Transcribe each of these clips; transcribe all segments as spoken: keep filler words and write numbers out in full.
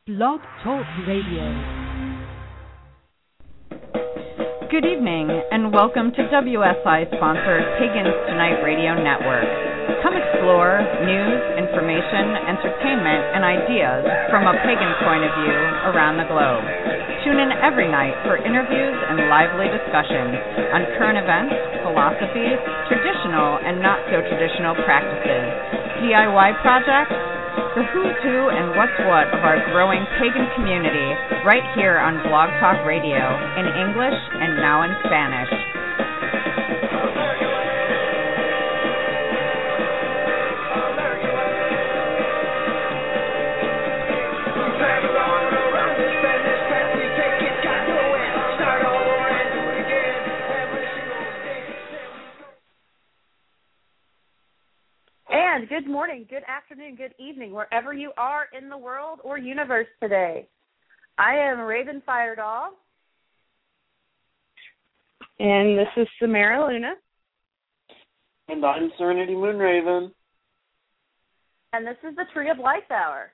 Blog Talk Radio. Good evening, and welcome to W S I-sponsored Pagans Tonight Radio Network. Come explore news, information, entertainment, and ideas from a pagan point of view around the globe. Tune in every night for interviews and lively discussions on current events, philosophies, traditional and not-so-traditional practices, D I Y projects, the who's who and what's what of our growing pagan community right here on Blog Talk Radio in English and now in Spanish. And good morning, good afternoon, good evening, wherever you are in the world or universe today. I am Raven Firedoll. And this is Samara Luna. And I'm Serenity Moonraven. And this is the Tree of Life Hour.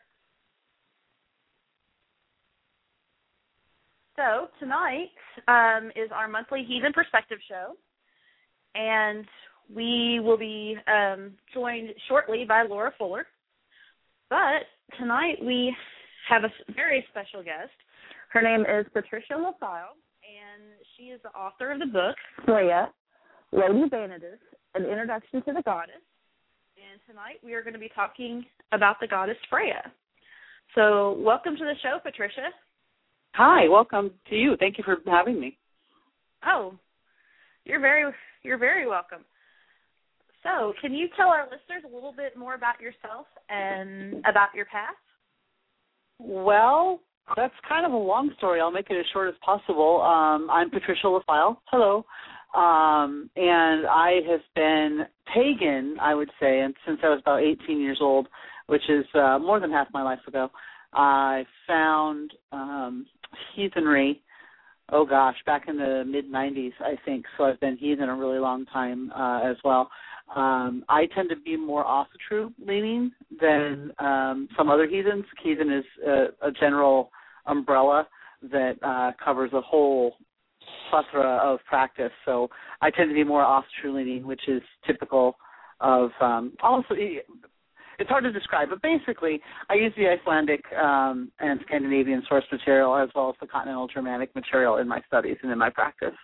So tonight um, is our monthly Heathen Perspective show. And we will be um, joined shortly by Laura Fuller. But tonight we have a very special guest. Her name is Patricia LaFile, and she is the author of the book, Freya, Lady Vanadis, An Introduction to the Goddess. And tonight we are going to be talking about the goddess Freya. So welcome to the show, Patricia. Hi, welcome to you. Thank you for having me. Oh, you're very, you're very welcome. So, can you tell our listeners a little bit more about yourself and about your past? Well, that's kind of a long story. I'll make it as short as possible. Um, I'm Patricia LaFile. Hello. Um, and I have been pagan, I would say, and since I was about eighteen years old, which is uh, more than half my life ago. I found um, heathenry, oh gosh, back in the mid nineties, I think. So I've been heathen a really long time uh, as well. Um, I tend to be more off the true leaning than um, some other heathens. Heathen is a, a general umbrella that uh, covers a whole plethora of practice. So I tend to be more off the true leaning, which is typical of um, also. It's hard to describe, but basically I use the Icelandic um, and Scandinavian source material as well as the continental Germanic material in my studies and in my practice.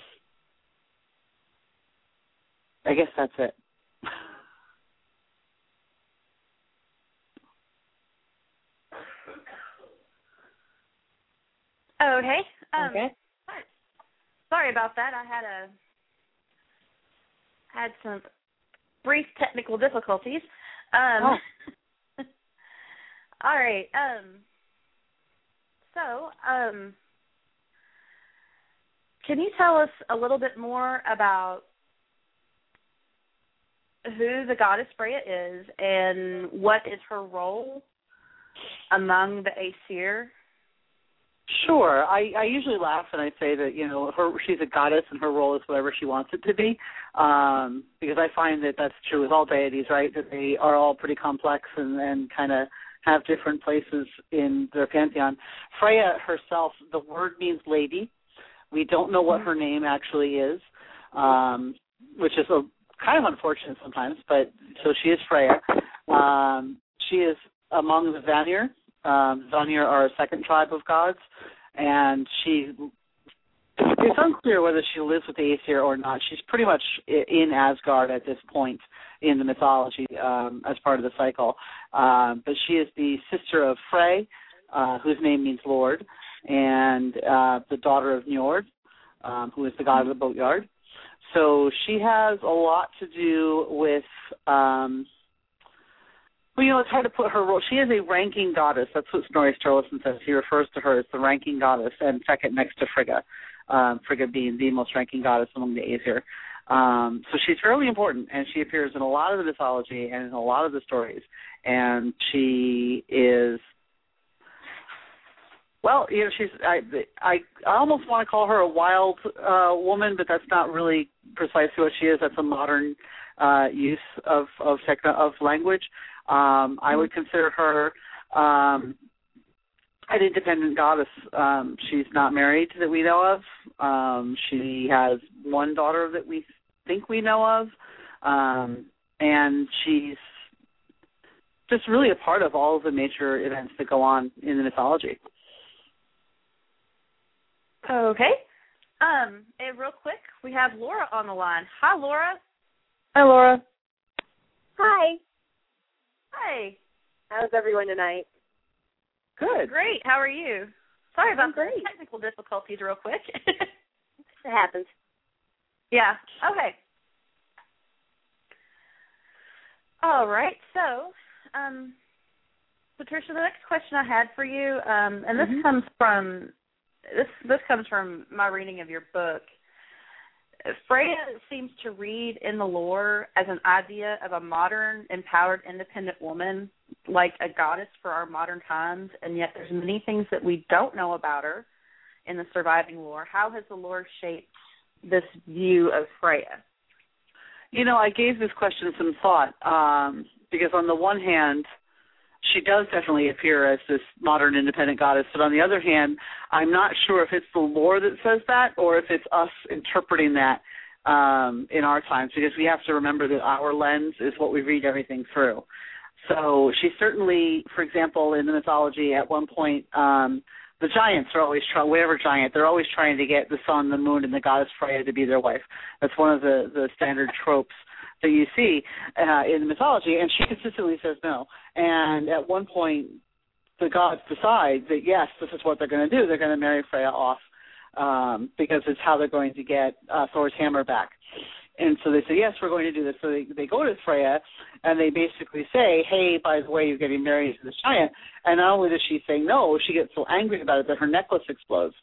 I guess that's it. Okay. Um, okay. Sorry. sorry about that. I had a had some brief technical difficulties. Um, oh. all right. Um, so, um, can you tell us a little bit more about who the goddess Freya is and what is her role among the Aesir? Sure. I, I usually laugh and I say that, you know, her she's a goddess and her role is whatever she wants it to be, um, because I find that that's true with all deities, right, that they are all pretty complex and, and kind of have different places in their pantheon. Freya herself, the word means lady. We don't know what her name actually is, um, which is a kind of unfortunate sometimes, but so she is Freya. Um, she is among the Vanir. Um, Vanir are a second tribe of gods, and she, it's unclear whether she lives with the Aesir or not. She's pretty much in Asgard at this point in the mythology um, as part of the cycle. Um, but she is the sister of Frey, uh, whose name means Lord, and uh, the daughter of Njord, um, who is the god of the boatyard. So she has a lot to do with, um, well, you know, it's hard to put her role. She is a ranking goddess. That's what Snorri Sturluson says. He refers to her as the ranking goddess, and second next to Frigga, um, Frigga being the most ranking goddess among the Aesir. Um, so she's really important, and she appears in a lot of the mythology and in a lot of the stories. And she is, well, you know, she's, I, I, I almost want to call her a wild uh, woman, but that's not really precisely what she is. That's a modern uh, use of of, techno- of language. Um, I would consider her um, an independent goddess. Um, she's not married that we know of. Um, she has one daughter that we think we know of, um, and she's just really a part of all of the major events that go on in the mythology. Okay. Um, and real quick, we have Laura on the line. Hi, Laura. Hi, Laura. Hi. Hi. How's everyone tonight? Good. Great. How are you? Sorry about great. the technical difficulties real quick. It happens. Yeah. Okay. All right. So, um, Patricia, the next question I had for you, um, and this mm-hmm. comes from this this comes from my reading of your book. Freya seems to read in the lore as an idea of a modern, empowered, independent woman, like a goddess for our modern times, and yet there's many things that we don't know about her in the surviving lore. How has the lore shaped this view of Freya? You know, I gave this question some thought um, because on the one hand, she does definitely appear as this modern independent goddess, but on the other hand, I'm not sure if it's the lore that says that or if it's us interpreting that um, in our times, because we have to remember that our lens is what we read everything through. So she certainly, for example, in the mythology, at one point, um, the giants are always trying, whatever giant, they're always trying to get the sun, the moon, and the goddess Freya to be their wife. That's one of the, the standard tropes that you see uh, in the mythology, and she consistently says no. And at one point, the gods decide that, yes, this is what they're going to do. They're going to marry Freya off um, because it's how they're going to get uh, Thor's hammer back. And so they say, yes, we're going to do this. So they, they go to Freya, and they basically say, hey, by the way, you're getting married to this giant. And not only does she say no, she gets so angry about it that her necklace explodes.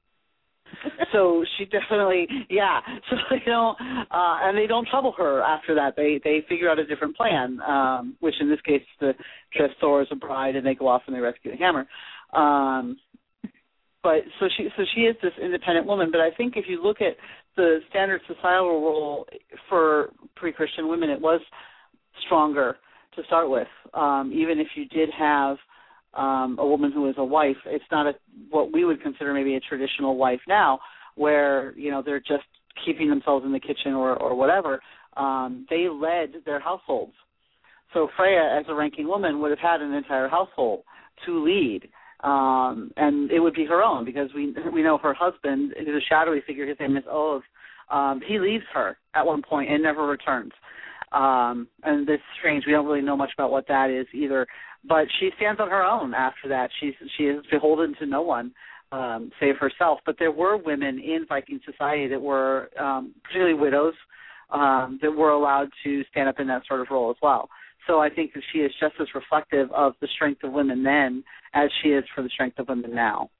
So she definitely, yeah. So they don't, uh, and they don't trouble her after that. They they figure out a different plan, um, which in this case is to dress Thor as a bride, and they go off and they rescue the hammer. Um, but so she so she is this independent woman. But I think if you look at the standard societal role for pre-Christian women, it was stronger to start with. Um, even if you did have Um, a woman who is a wife, it's not a, what we would consider maybe a traditional wife now, where, you know, they're just keeping themselves in the kitchen or, or whatever. Um, they led their households. So Freya, as a ranking woman, would have had an entire household to lead, um, and it would be her own, because we we know her husband, who's a shadowy figure, his name is Ove, um, he leaves her at one point and never returns. Um, and it's strange. We don't really know much about what that is either. But she stands on her own after that. She's she is beholden to no one um, save herself. But there were women in Viking society that were, um, particularly widows, um, that were allowed to stand up in that sort of role as well. So I think that she is just as reflective of the strength of women then as she is for the strength of women now.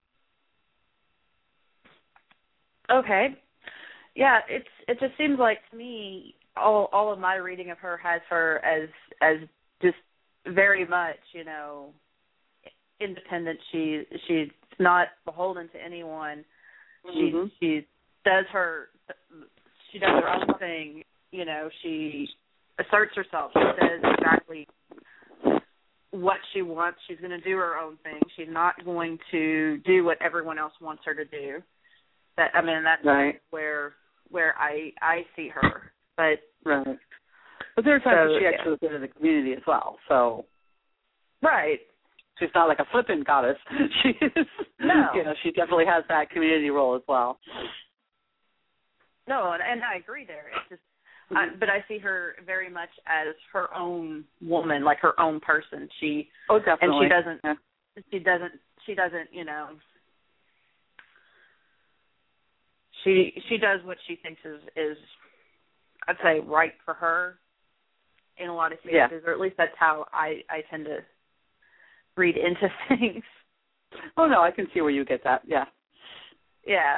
Okay. Yeah, it's it just seems like to me all all of my reading of her has her as as just very much, you know, independent. She she's not beholden to anyone. She mm-hmm. she does her she does her own thing. You know, she asserts herself. She says exactly what she wants. She's going to do her own thing. She's not going to do what everyone else wants her to do. That I mean, that's right. where where I I see her. But right. But there are times so, that she yeah. actually lives in the community as well. So right. She's not like a flippant goddess. She is, no. You know, she definitely has that community role as well. No, and, and I agree there. It's just, mm-hmm. I, but I see her very much as her own woman, like her own person. She oh, definitely, and she doesn't, yeah. she doesn't, she doesn't, you know. She she does what she thinks is is, I'd say, right for her in a lot of cases, yeah. or at least that's how I, I tend to read into things. Oh, no, I can see where you get that, yeah. Yeah.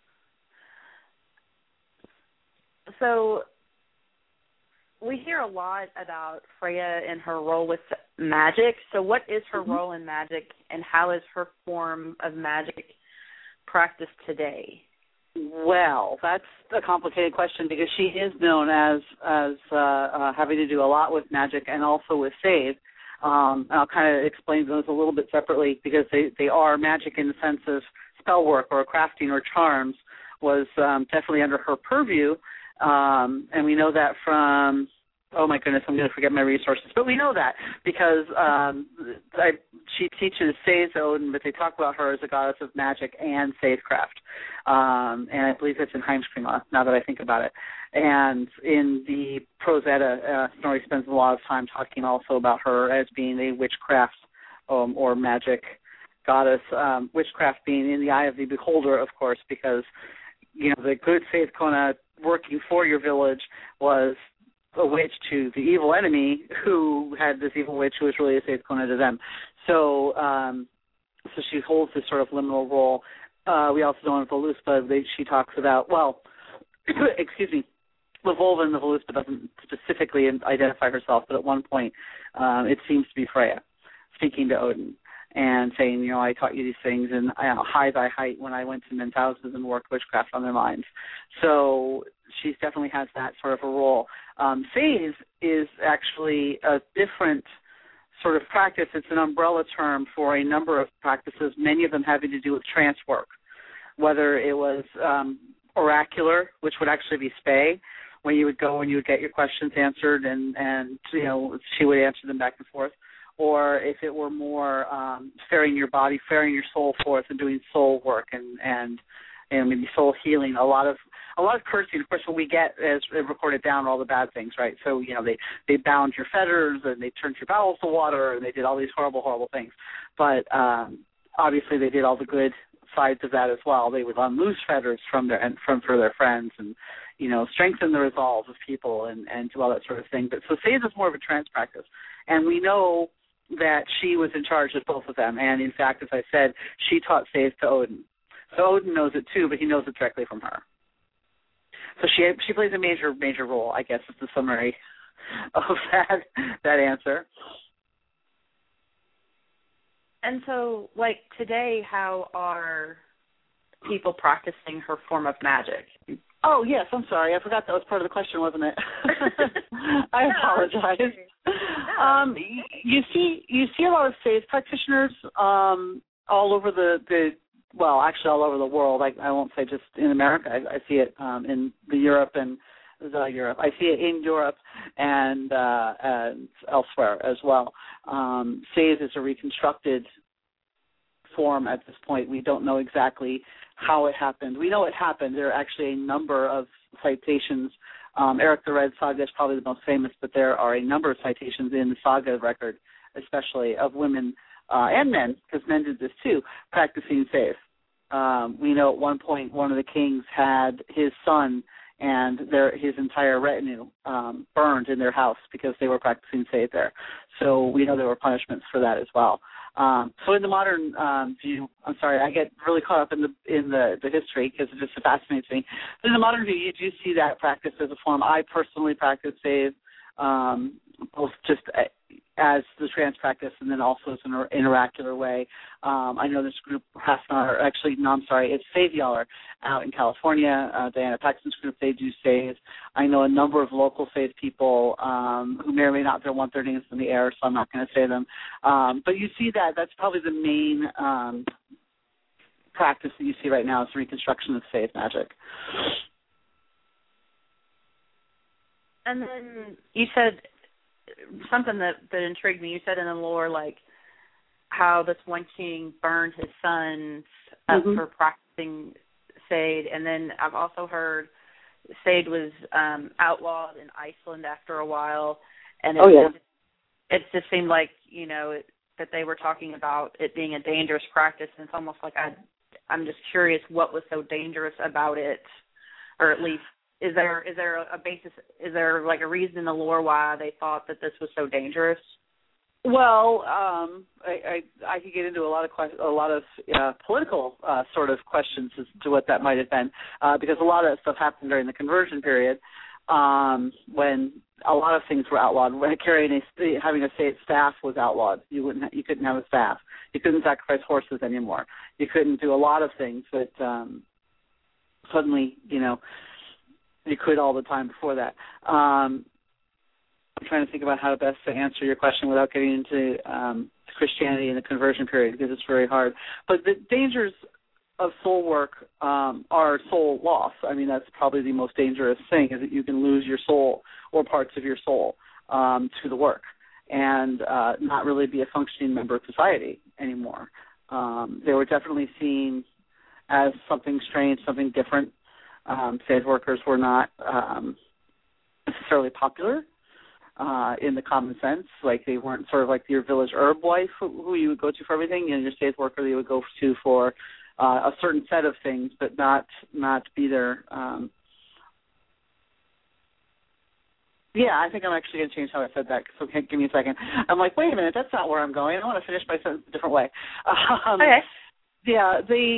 So we hear a lot about Freya and her role with magic. So what is her mm-hmm. role in magic, and how is her form of magic practiced today? Well, that's a complicated question, because she is known as as uh, uh, having to do a lot with magic and also with save. Um, and I'll kind of explain those a little bit separately because they, they are magic in the sense of spell work or crafting or charms was um, definitely under her purview. Um, and we know that from, oh my goodness, I'm going to forget my resources. But we know that because um, I, she teaches Save to Odin, but they talk about her as a goddess of magic and Savecraft. Um, and I believe it's in Heimskringla, now that I think about it. And in the Prose Edda, uh, Snorri spends a lot of time talking also about her as being a witchcraft um, or magic goddess, um, witchcraft being in the eye of the beholder, of course, because, you know, the good Faith Kona working for your village was a witch to the evil enemy who had this evil witch who was really a Faith Kona to them. So um, so she holds this sort of liminal role. Uh, we also know in Voluspa, they, she talks about, well, excuse me, the Volva in the Voluspa doesn't specifically identify herself, but at one point um, it seems to be Freya speaking to Odin and saying, you know, I taught you these things, and I uh, high thy height when I went to men's houses and worked witchcraft on their minds. So she definitely has that sort of a role. Um, Save is actually a different sort of practice. It's an umbrella term for a number of practices, many of them having to do with trance work, whether it was um, oracular, which would actually be Spey, where you would go and you would get your questions answered and, and you know, she would answer them back and forth, or if it were more um, ferrying your body, ferrying your soul forth and doing soul work and, and and maybe soul healing, a lot of a lot of cursing. Of course, what we get is recorded down all the bad things, right? So, you know, they, they bound your fetters and they turned your bowels to water and they did all these horrible, horrible things. But um, obviously they did all the good sides of that as well. They would unloose fetters from their and from for their friends and, you know, strengthen the resolve of people and, and do all that sort of thing. But so Save is more of a trance practice. And we know that she was in charge of both of them. And, in fact, as I said, she taught Save to Odin. So Odin knows it, too, but he knows it directly from her. So she she plays a major, major role, I guess, is the summary of that that answer. And so, like, today, how are people practicing her form of magic? Oh, yes, I'm sorry. I forgot that was part of the question, wasn't it? I apologize. Um, you see you see a lot of Save practitioners um, all over the, the, well, actually all over the world. I, I won't say just in America. I, I see it um, in the Europe and the Europe. I see it in Europe and, uh, and elsewhere as well. Um, Save is a reconstructed form at this point. We don't know exactly how it happened. We know it happened. There are actually a number of citations. Um, Eric the Red Saga is probably the most famous, but there are a number of citations in the saga record, especially of women uh, and men, because men did this too, practicing Save. Um, we know at one point one of the kings had his son and their his entire retinue um, burned in their house because they were practicing Save there. So we know there were punishments for that as well. Um, so in the modern um, view, I'm sorry, I get really caught up in the in the, the history because it just fascinates me. But in the modern view, you do see that practice as a form. I personally practice Save, um, both just as the trance practice and then also as an, in an oracular way. Um, I know this group, Hasnar, actually, no, I'm sorry, it's Savialler out in California. Uh, Diana Paxton's group, they do Save. I know a number of local Save people um, who may or may not want their names in the air, so I'm not going to say them. Um, but you see that. That's probably the main um, practice that you see right now is the reconstruction of Save magic. And then you said something that, that intrigued me. You said in the lore, like, how this one king burned his sons up mm-hmm. for practicing Sade. And then I've also heard Sade was um, outlawed in Iceland after a while. And it, oh, yeah. it, it just seemed like, you know, it, that they were talking about it being a dangerous practice. And it's almost like I, I'm just curious what was so dangerous about it, or at least, Is there is there a basis? Is there like a reason in the lore why they thought that this was so dangerous? Well, um, I, I I could get into a lot of que- a lot of uh, political uh, sort of questions as to what that might have been, uh, because a lot of that stuff happened during the conversion period, um, when a lot of things were outlawed. When carrying a having a state staff was outlawed. You wouldn't you couldn't have a staff. You couldn't sacrifice horses anymore. You couldn't do a lot of things that um, suddenly you know. You could all the time before that. Um, I'm trying to think about how to best to answer your question without getting into um, Christianity and the conversion period, because it's very hard. But the dangers of soul work um, are soul loss. I mean, that's probably the most dangerous thing, is that you can lose your soul or parts of your soul um, to the work and uh, not really be a functioning member of society anymore. Um, they were definitely seen as something strange, something different. Um, faith workers were not um, necessarily popular uh, in the common sense. Like, they weren't sort of like your village herb wife who, who you would go to for everything. You know, your faith worker you would go to for uh, a certain set of things, but not not be there. Um, yeah, I think I'm actually going to change how I said that, so give me a second. I'm like, wait a minute, that's not where I'm going. I want to finish my sentence a different way. Um, okay. Yeah, the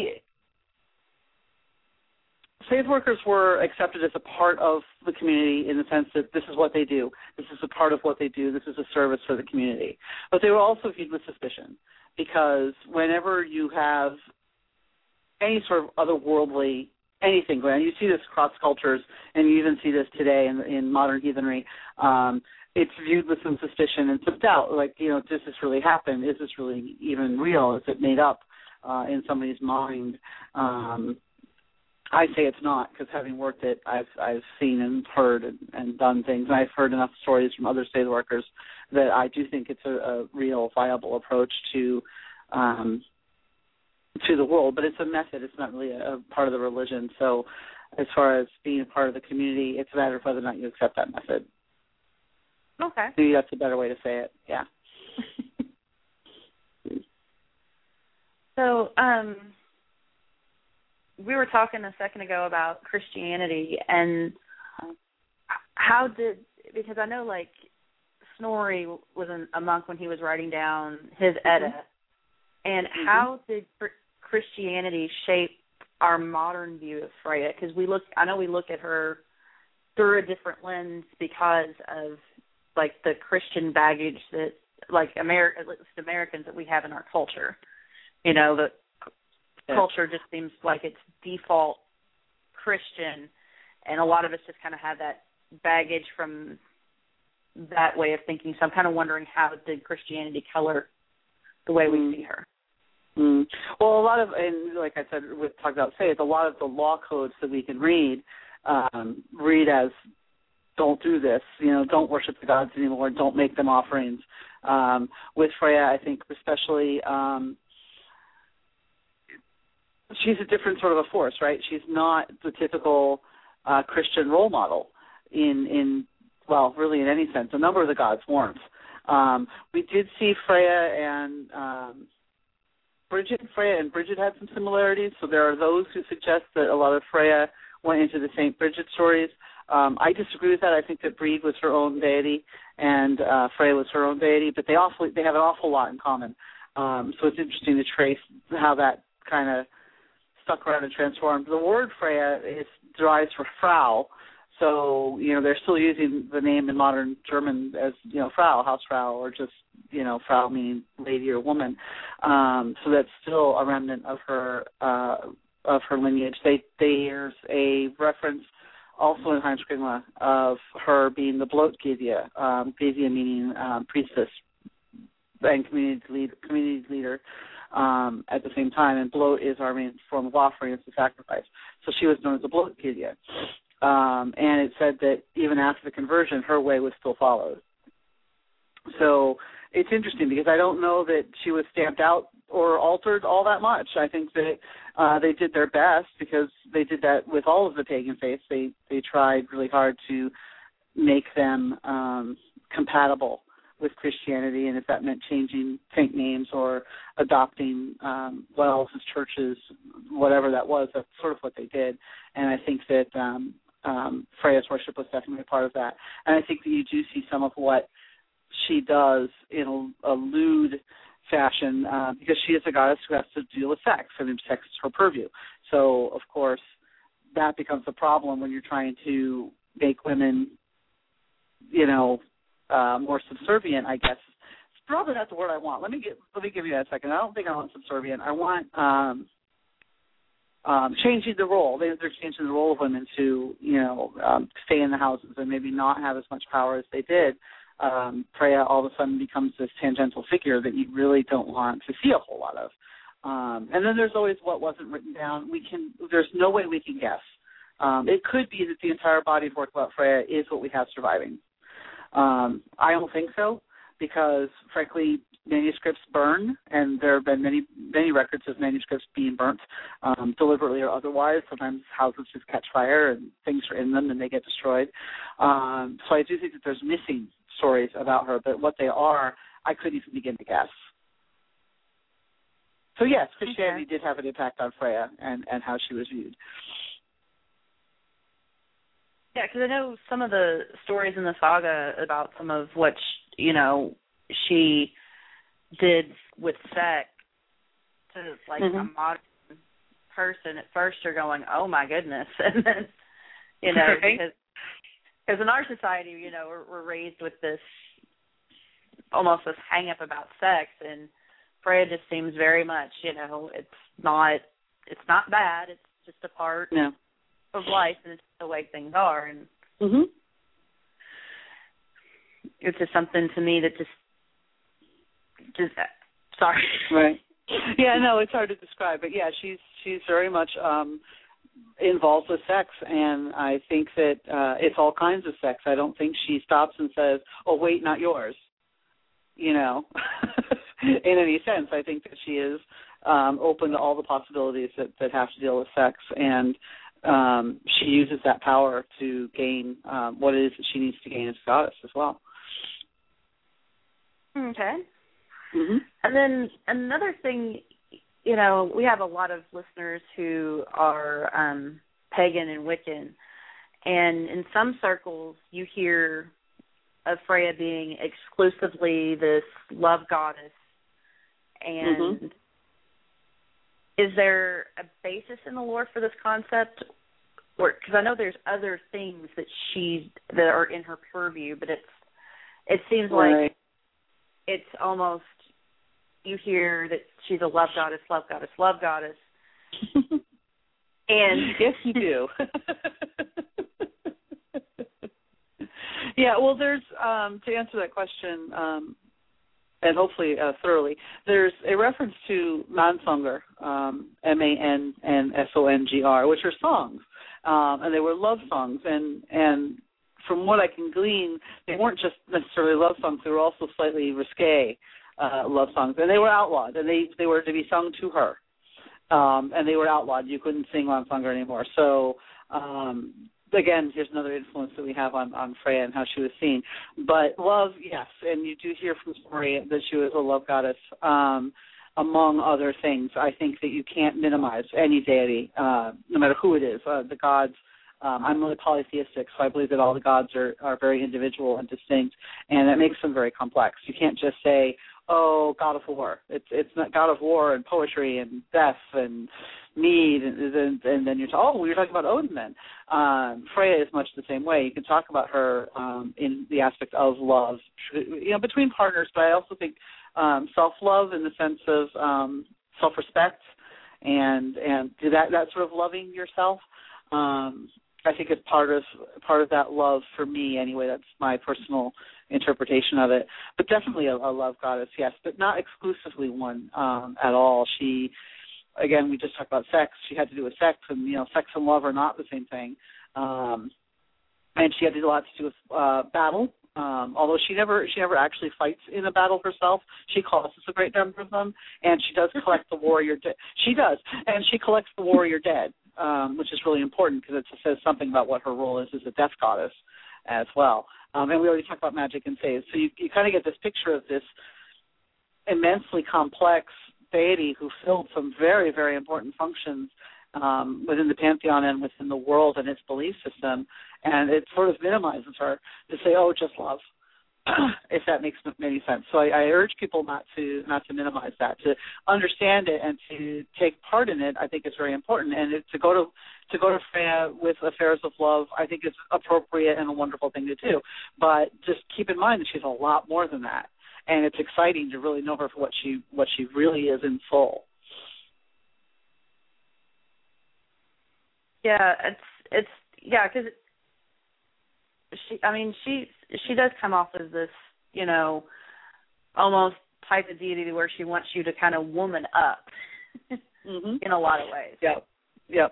faith workers were accepted as a part of the community in the sense that this is what they do. This is a part of what they do. This is a service for the community. But they were also viewed with suspicion, because whenever you have any sort of otherworldly anything going on, you see this across cultures, and you even see this today in, in modern heathenry, um, it's viewed with some suspicion and some doubt, like, you know, does this really happen? Is this really even real? Is it made up uh, in somebody's mind? Um I say it's not, because having worked it, I've I've seen and heard and, and done things, and I've heard enough stories from other faith workers that I do think it's a, a real, viable approach to um, to the world. But it's a method; it's not really a, a part of the religion. So, as far as being a part of the community, it's a matter of whether or not you accept that method. Okay. Maybe that's a better way to say it. Yeah. So, um. we were talking a second ago about Christianity and how did, because I know, like, Snorri was a monk when he was writing down his Edda, mm-hmm. and mm-hmm. how did Christianity shape our modern view of Freya? Because we look, I know we look at her through a different lens because of, like, the Christian baggage that, like, Ameri- at least Americans that we have in our culture. You know, the yeah. culture just seems like it's default Christian, and a lot of us just kind of have that baggage from that way of thinking. So I'm kind of wondering, how did Christianity color the way we mm. see her? Mm. Well, a lot of, and like I said, we talked about faith, a lot of the law codes that we can read um, read as, don't do this, you know, don't worship the gods anymore, don't make them offerings. Um, with Freya, I think especially, um, she's a different sort of a force, right? She's not the typical uh, Christian role model in, in, well, really in any sense. A number of the gods weren't. Um, we did see Freya and um, Bridget. Freya and Bridget had some similarities, so there are those who suggest that a lot of Freya went into the Saint Bridget stories. Um, I disagree with that. I think that Brede was her own deity and uh, Freya was her own deity, but they awfully, they have an awful lot in common. Um, so it's interesting to trace how that kind of stuck around and transformed. The word Freya is derives from Frau, so, you know, they're still using the name in modern German as, you know, Frau, Hausfrau, or just, you know, Frau meaning lady or woman. Um, so that's still a remnant of her uh, of her lineage. They, there's a reference also in Heimskringla of her being the Blotgidja, um, Gidja meaning um, priestess and community lead, community leader um, at the same time. And Blot is our main form of offering, it's a sacrifice. So she was known as the Blotgidja. Um, and it said that even after the conversion, her way was still followed. So it's interesting because I don't know that she was stamped out or altered all that much. I think that uh, they did their best because they did that with all of the pagan faiths. They they tried really hard to make them um, compatible with Christianity, and if that meant changing saint names or adopting um, wells as churches, whatever that was, that's sort of what they did. And I think that um, um, Freya's worship was definitely a part of that. And I think that you do see some of what she does in a, a lewd fashion uh, because she is a goddess who has to deal with sex, and sex is her purview. So, of course, that becomes a problem when you're trying to make women, you know, uh, more subservient, I guess. It's probably not the word I want. Let me get, let me give you that a second. I don't think I want subservient. I want um, um, changing the role. They, they're changing the role of women to, you know, um, stay in the houses and maybe not have as much power as they did. um, Freya all of a sudden becomes this tangential figure that you really don't want to see a whole lot of. Um, and then there's always what wasn't written down. We can. There's no way we can guess. Um, it could be that the entire body of work about Freya is what we have surviving. Um, I don't think so, because, frankly, manuscripts burn, and there have been many many records of manuscripts being burnt, um, deliberately or otherwise. Sometimes houses just catch fire and things are in them and they get destroyed. Um, so I do think that there's missing stories about her, but what they are, I couldn't even begin to guess. So yes, Christianity okay. did have an impact on Freya and, and how she was viewed. Yeah, because I know some of the stories in the saga about some of what, she, you know, she did with sex to, like, mm-hmm. a modern person. At first you're going, oh, my goodness. And then, you know, right. because, because in our society, you know, we're, we're raised with this, almost this hang-up about sex, and Freya just seems very much, you know, it's not, it's not bad. It's just a part no. of life, and it's the way things are. And mm-hmm. it's just something to me that just, just sorry. Right. Yeah, no, it's hard to describe, but yeah, she's she's very much um, involved with sex, and I think that uh, it's all kinds of sex. I don't think she stops and says, "Oh, wait, not yours," you know, in any sense. I think that she is um, open to all the possibilities that, that have to deal with sex, and um, she uses that power to gain um, what it is that she needs to gain as a goddess as well. Okay. Mm-hmm. And then another thing, you know, we have a lot of listeners who are um, pagan and Wiccan, and in some circles you hear of Freya being exclusively this love goddess. And mm-hmm. is there a basis in the lore for this concept? Or because I know there's other things that she that are in her purview, but it's it seems right. like it's almost, you hear that she's a love goddess, love goddess, love goddess. And yes, you do. Yeah, well, there's, um, to answer that question, um, and hopefully uh, thoroughly, there's a reference to Mansonger, um, M A N N S O N G R, which are songs, um, and they were love songs, and and from what I can glean, they weren't just necessarily love songs, they were also slightly risque uh, love songs, and they were outlawed, and they, they were to be sung to her, um, and they were outlawed. You couldn't sing Mansonger anymore. So, um, again, here's another influence that we have on, on Freya and how she was seen. But love, yes, and you do hear from story that she was a love goddess, um, among other things. I think that you can't minimize any deity, uh, no matter who it is, uh, the gods. Um, I'm really polytheistic, so I believe that all the gods are, are very individual and distinct, and that makes them very complex. You can't just say, oh, god of war. It's it's not god of war and poetry and death and need, and, and, and then you're talking, oh, we were talking about Odin then. Um, Freya is much the same way. You can talk about her um, in the aspect of love, you know, between partners, but I also think um, self-love in the sense of um, self-respect and and that that sort of loving yourself. Um, I think it's part of part of that love for me anyway. That's my personal interpretation of it. But definitely a, a love goddess, yes, but not exclusively one um, at all. She, again, we just talked about sex. She had to do with sex, and you know, sex and love are not the same thing. Um, and she had to do a lot to do with uh, battle. Um, although she never she never actually fights in a battle herself, she causes a great number of them, and she does collect the warrior. De- she does, and she collects the warrior dead. Um, which is really important because it says something about what her role is as a death goddess as well. Um, and we already talked about magic and saves. So you, you kind of get this picture of this immensely complex deity who filled some very, very important functions um, within the pantheon and within the world and its belief system. And it sort of minimizes her to say, oh, just love. If that makes any sense. So I, I urge people not to not to minimize that, to understand it and to take part in it. I think is very important, and it, to go to to go to Freya with affairs of love, I think is appropriate and a wonderful thing to do. But just keep in mind that she's a lot more than that, and it's exciting to really know her for what she what she really is in soul. Yeah, it's it's yeah, because she. I mean, she she does come off as this you know, almost type of deity where she wants you to kind of woman up mm-hmm. in a lot of ways. Yep. Yep.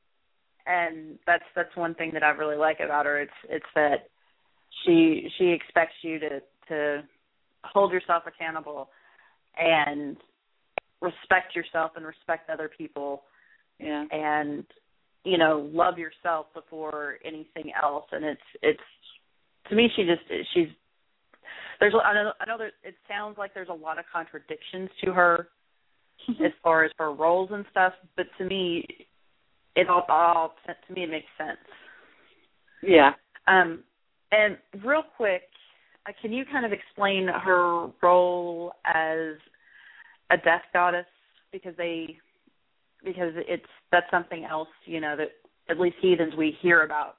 And that's that's one thing that I really like about her. It's it's that she she expects you to, to hold yourself accountable and respect yourself and respect other people. Yeah. And, you know, love yourself before anything else. And it's it's to me she just she's there's I know I know that it sounds like there's a lot of contradictions to her as far as her roles and stuff, but to me it all, all to me it makes sense. Yeah. Um and real quick, uh, can you kind of explain her role as a death goddess, because they because it's that's something else, you know, that at least heathens we hear about.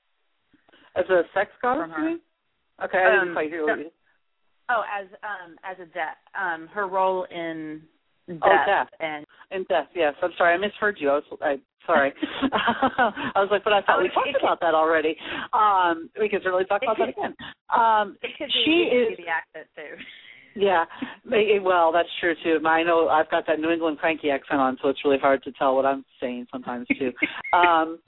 As a sex goddess? From her. Okay, I um, didn't quite hear what you. Oh, as um as a death, um her role in death, oh, death. and in death. Yes, I'm sorry, I misheard you. I was I sorry. I was like, but I thought oh, we talked it, about that already. Um, we can certainly talk about could, that again. Um, it could she be, it could is be the accent too. Yeah, well, that's true too. I know I've got that New England cranky accent on, so it's really hard to tell what I'm saying sometimes too. um,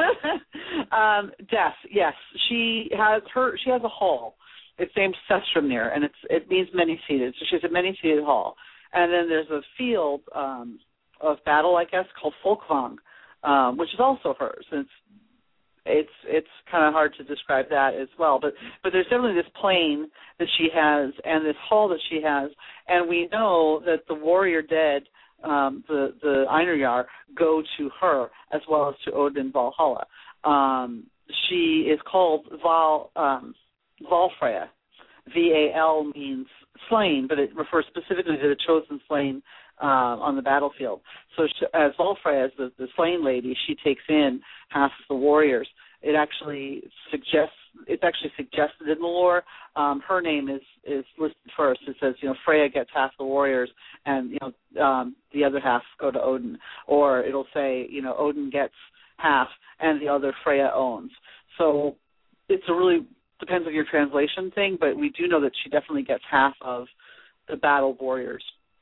um, death, yes, she has her. She has a hall. It's named Sestrumnir, and it's it means many-seated. So she's a many-seated hall, and then there's a field um, of battle, I guess, called Folkvang, um, which is also hers. And it's It's it's kind of hard to describe that as well, but but there's definitely this plane that she has and this hall that she has, and we know that the warrior dead, um, the the Einherjar, go to her as well as to Odin Valhalla. Um, she is called Val um, Valfreya. V A L means slain, but it refers specifically to the chosen slain uh, on the battlefield. So she, as Valfreya, as the, the slain lady, she takes in half of the warriors. It actually suggests, it's actually suggested in the lore. Um, her name is, is listed first. It says, you know, Freya gets half the warriors, and you know, um, the other half go to Odin. Or it'll say, you know, Odin gets half, and the other Freya owns. So it's a really depends on your translation thing, but we do know that she definitely gets half of the battle warriors.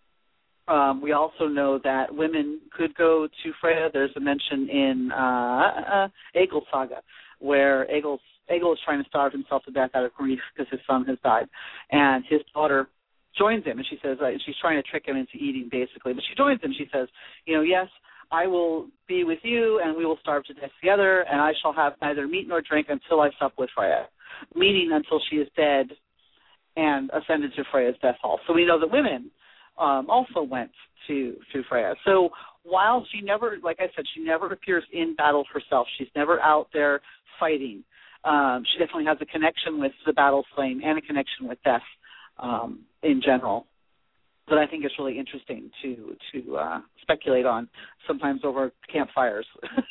Um, we also know that women could go to Freya. There's a mention in uh, uh, Egil's saga where Egil's, Egil is trying to starve himself to death out of grief because his son has died, and his daughter joins him, and she says, uh, she's trying to trick him into eating, basically, but she joins him. She says, you know, yes, I will be with you, and we will starve to death together, and I shall have neither meat nor drink until I sup with Freya, meaning until she is dead and ascended to Freya's death hall. So we know that women um, also went to, to Freya. So while she never, like I said, she never appears in battle herself, she's never out there fighting, um, she definitely has a connection with the battle slain and a connection with death um, in general that I think is really interesting to to uh, speculate on, sometimes over campfires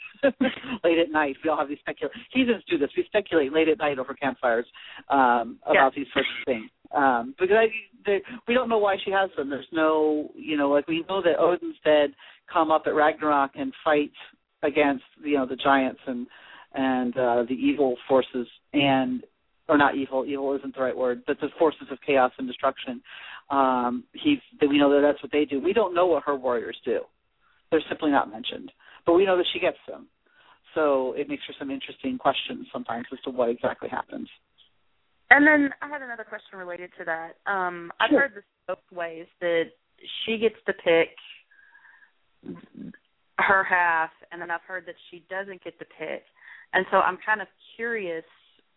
late at night. We all have these speculations. Heathens do this. We speculate late at night over campfires um, about yeah. these sorts of things. Um, because I, they, we don't know why she has them. There's no, you know, like we know that Odin's dead come up at Ragnarok and fight against, you know, the giants and, and uh, the evil forces and or not evil, evil isn't the right word, but the forces of chaos and destruction. Um, he, we know that that's what they do. We don't know what her warriors do. They're simply not mentioned. But we know that she gets them. So it makes for some interesting questions sometimes as to what exactly happens. And then I had another question related to that. Um, I've sure. heard this both ways, that she gets to pick her half, and then I've heard that she doesn't get to pick. And so I'm kind of curious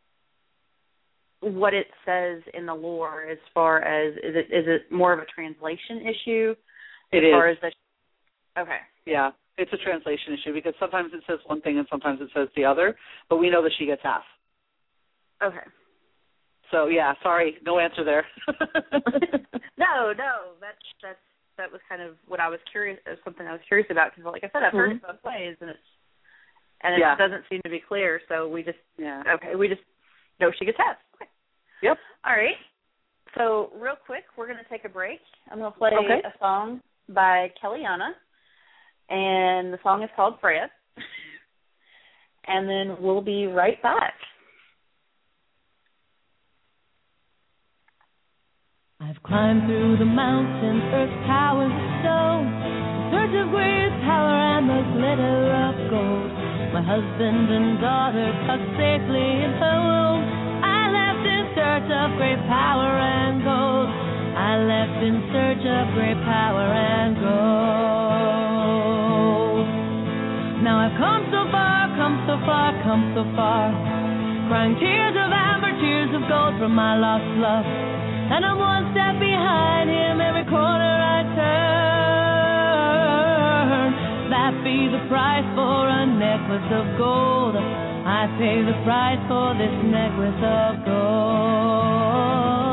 what it says in the lore as far as, is it is it more of a translation issue? It as is. Far as the, okay. Yeah, it's a translation issue because sometimes it says one thing and sometimes it says the other, but we know that she gets half. Okay. So, yeah, sorry, no answer there. no, no, that's, that's, that was kind of what I was curious, something I was curious about, because like I said, I've heard mm-hmm. it both ways, and it's, and it yeah. doesn't seem to be clear, so we just, yeah. okay, we just know she gets half. Okay. Yep. All right. So real quick, we're going to take a break. I'm going to play okay. a song by Kellyanna, and the song is called Freya. And then we'll be right back. I've climbed through the mountains, earth's towers of stone, in search of great power and the glitter of gold. My husband and daughter tucked safely in her womb. I left in search of great power and gold. I left in search of great power and gold. Now I've come so far, come so far, come so far, crying tears of amber, tears of gold from my lost love. And I'm one step behind him every corner I turn. That be the price for a necklace of gold. I pay the price for this necklace of gold.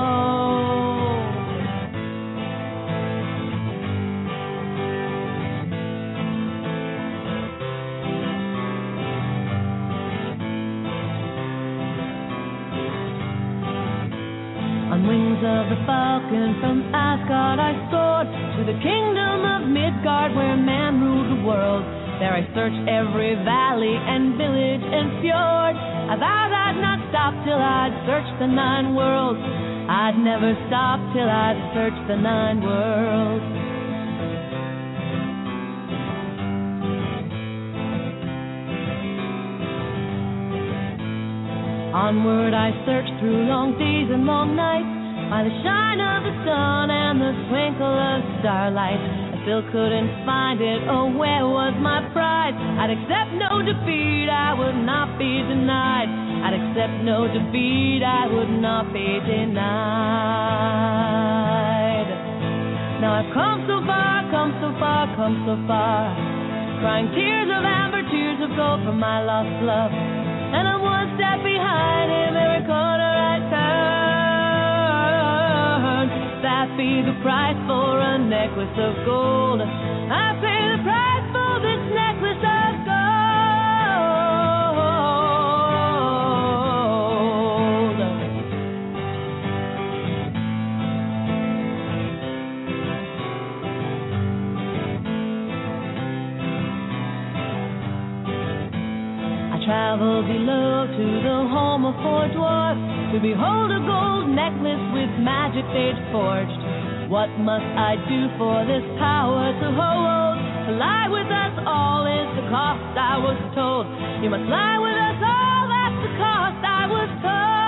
On wings of the falcon from Asgard I soared to the kingdom of Midgard where man ruled the world. There I searched every valley and village and fjord. I vowed I'd not stop till I'd searched the nine worlds. I'd never stop till I'd searched the nine worlds. Onward I searched through long days and long nights, by the shine of the sun and the twinkle of starlight. I still couldn't find it, oh where was my pride? I'd accept no defeat, I would not be denied. I'd accept no defeat, I would not be denied. Now I've come so far, come so far, come so far, crying tears of amber, tears of gold for my lost love. And I'm one step behind him every corner I turn. That be the price for a necklace of gold. I pay the price for this necklace of gold. Travel below to the home of four dwarfs, to behold a gold necklace with magic they'd forged. What must I do for this power to hold? To lie with us all is the cost, I was told. You must lie with us all, that's the cost, I was told.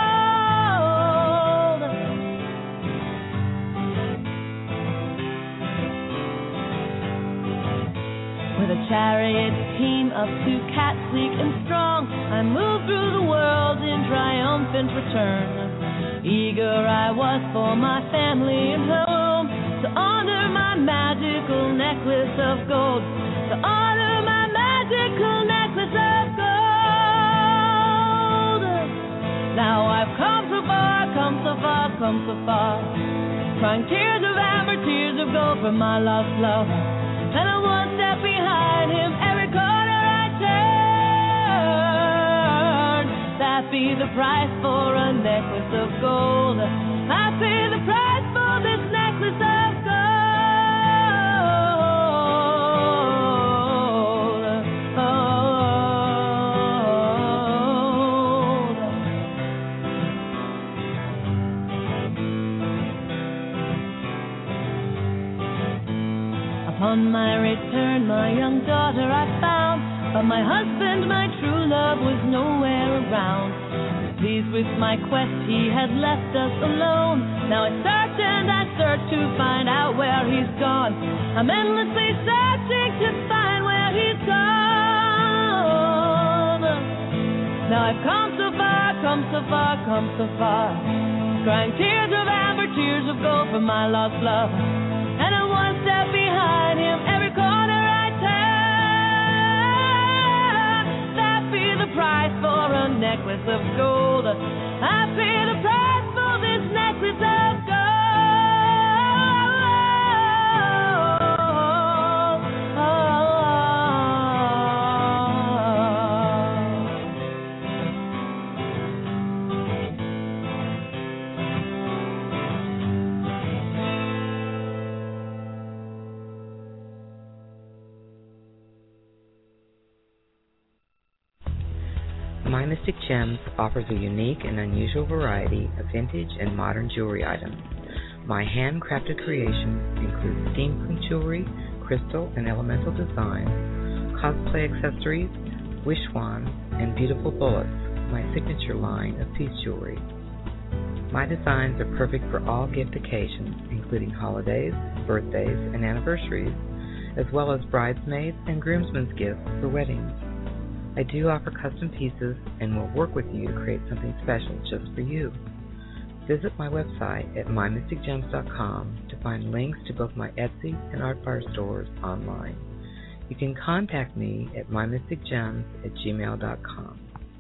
With a chariot team of two cats sleek and strong, I moved through the world in triumphant return. Eager I was for my family and home, to honor my magical necklace of gold, to honor my magical necklace of gold. Now I've come so far, come so far, come so far, crying tears of amber, tears of gold for my lost love. And I'm one step behind him every corner I turn. That be the price for a necklace of gold. I pay the price for this necklace of gold. Upon my return, my young daughter I found, but my husband, my true love, was nowhere around. Pleased with my quest, he had left us alone. Now I search and I search to find out where he's gone. I'm endlessly searching to find where he's gone. Now I've come so far, come so far, come so far, crying tears of amber, tears of gold for my lost love. And I'm one step behind him every corner I turn. That be the price for a necklace of gold. I pay the price for this necklace of gold. My Mystic Gems offers a unique and unusual variety of vintage and modern jewelry items. My handcrafted creations include steampunk jewelry, crystal and elemental designs, cosplay accessories, wish wands, and beautiful bullets, my signature line of peace jewelry. My designs are perfect for all gift occasions, including holidays, birthdays, and anniversaries, as well as bridesmaids and groomsmen's gifts for weddings. I do offer custom pieces and will work with you to create something special just for you. Visit my website at my mystic gems dot com to find links to both my Etsy and Artfire stores online. You can contact me at my mystic gems at gmail dot com.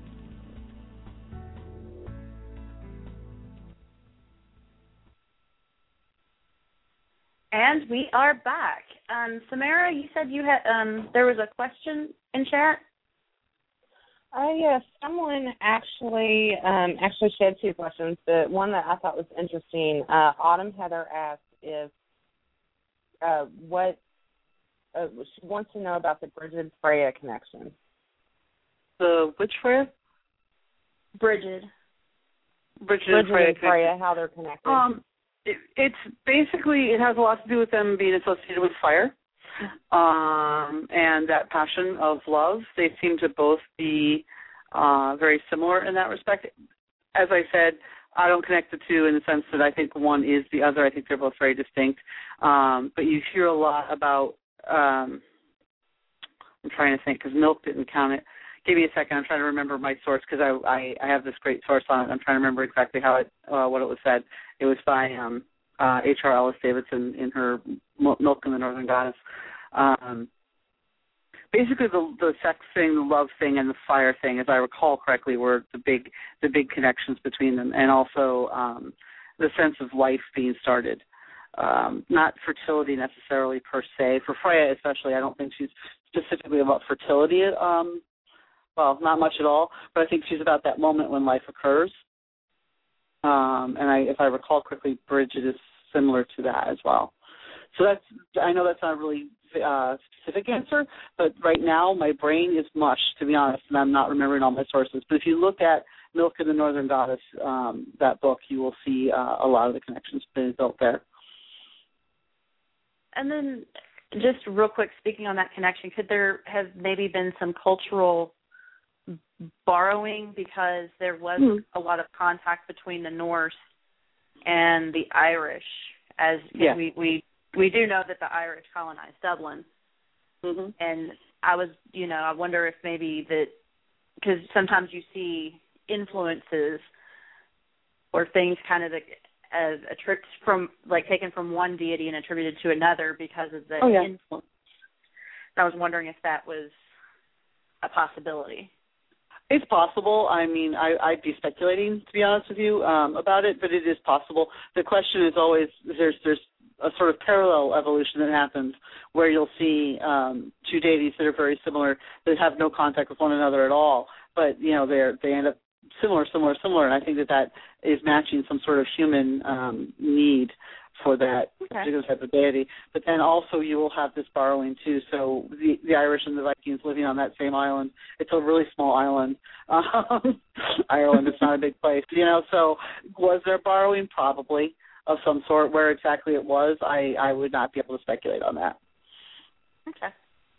And we are back. Um, Samara, you said you had um, there was a question in chat. Oh yes, someone actually um, actually shared two questions. The one that I thought was interesting, uh, Autumn Heather asked if uh, what uh, she wants to know about the Bridget Freya connection. The which Freya? Bridget. Bridget, Bridget and Freya, and Freya, how they're connected. Um, it, it's basically, it has a lot to do with them being associated with fire um, and that passion of love. They seem to both be uh, very similar in that respect. As I said, I don't connect the two in the sense that I think one is the other. I think they're both very distinct. Um, but you hear a lot about, um, I'm trying to think because Milk didn't count it. Give me a second. I'm trying to remember my source because I, I I have this great source on it. I'm trying to remember exactly how it uh, what it was said. It was by um, uh, H R Ellis Davidson in her Milk and the Northern Goddess. Um, basically, the the sex thing, the love thing, and the fire thing, as I recall correctly, were the big the big connections between them, and also um, the sense of life being started. Um, not fertility necessarily per se. For Freya especially, I don't think she's specifically about fertility. Um, Well, not much at all, but I think she's about that moment when life occurs. Um, and I, if I recall correctly, Bridget is similar to that as well. So that's, I know that's not a really uh, specific answer, but right now my brain is mush, to be honest, and I'm not remembering all my sources. But if you look at Milk and the Northern Goddess, um, that book, you will see uh, a lot of the connections being built there. And then just real quick, speaking on that connection, could there have maybe been some cultural borrowing because there was mm. a lot of contact between the Norse and the Irish, as yeah. we, we we do know that the Irish colonized Dublin, mm-hmm. and I was, you know, I wonder if maybe that, because sometimes you see influences or things kind of as a trick from, like, taken from one deity and attributed to another because of the oh, yeah. influence. I was wondering if that was a possibility. It's possible. I mean, I, I'd be speculating, to be honest with you, um, about it, but it is possible. The question is always, there's there's a sort of parallel evolution that happens where you'll see um, two deities that are very similar that have no contact with one another at all, but, you know, they're they end up similar, similar, similar, and I think that that is matching some sort of human um, need for that okay. particular type of deity. But then also you will have this borrowing too. So the, the Irish and the Vikings living on that same island. It's a really small island. Um, Ireland is not a big place, you know. So was there borrowing? Probably of some sort. Where exactly it was, I, I would not be able to speculate on that. Okay.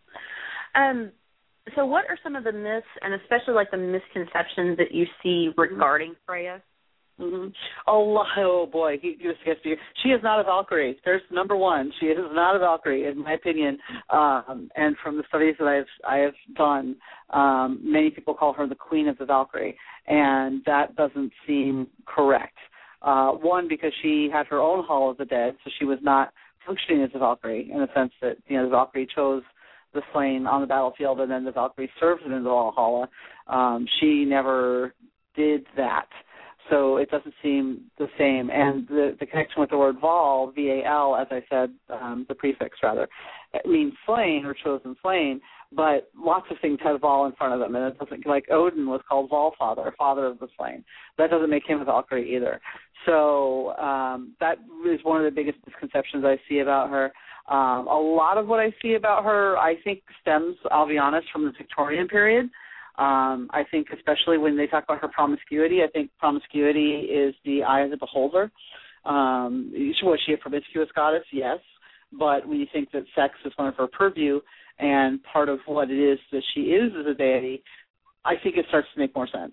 Um. So what are some of the myths and especially like the misconceptions that you see regarding Freya? Mm-hmm. Oh, oh boy, he, he was, she is not a Valkyrie. There's number one. She is not a Valkyrie, in my opinion. Um, and from the studies that I've I have done, um, many people call her the Queen of the Valkyrie, and that doesn't seem correct. Uh, one, because she had her own Hall of the Dead, so she was not functioning as a Valkyrie in the sense that, you know, the Valkyrie chose the slain on the battlefield, and then the Valkyrie served in the Valhalla. Um, she never did that. So it doesn't seem the same. And the, the connection with the word Val, V A L, as I said, um, the prefix rather, it means slain or chosen slain, but lots of things have Val in front of them. And it doesn't, like Odin was called Valfather, father of the slain. That doesn't make him a Valkyrie either. So um, that is one of the biggest misconceptions I see about her. Um, a lot of what I see about her, I think, stems, I'll be honest, from the Victorian period. Um, I think especially when they talk about her promiscuity, I think promiscuity is the eye of the beholder. Um, was she a promiscuous goddess? Yes. But when you think that sex is one of her purview and part of what it is that she is as a deity, I think it starts to make more sense.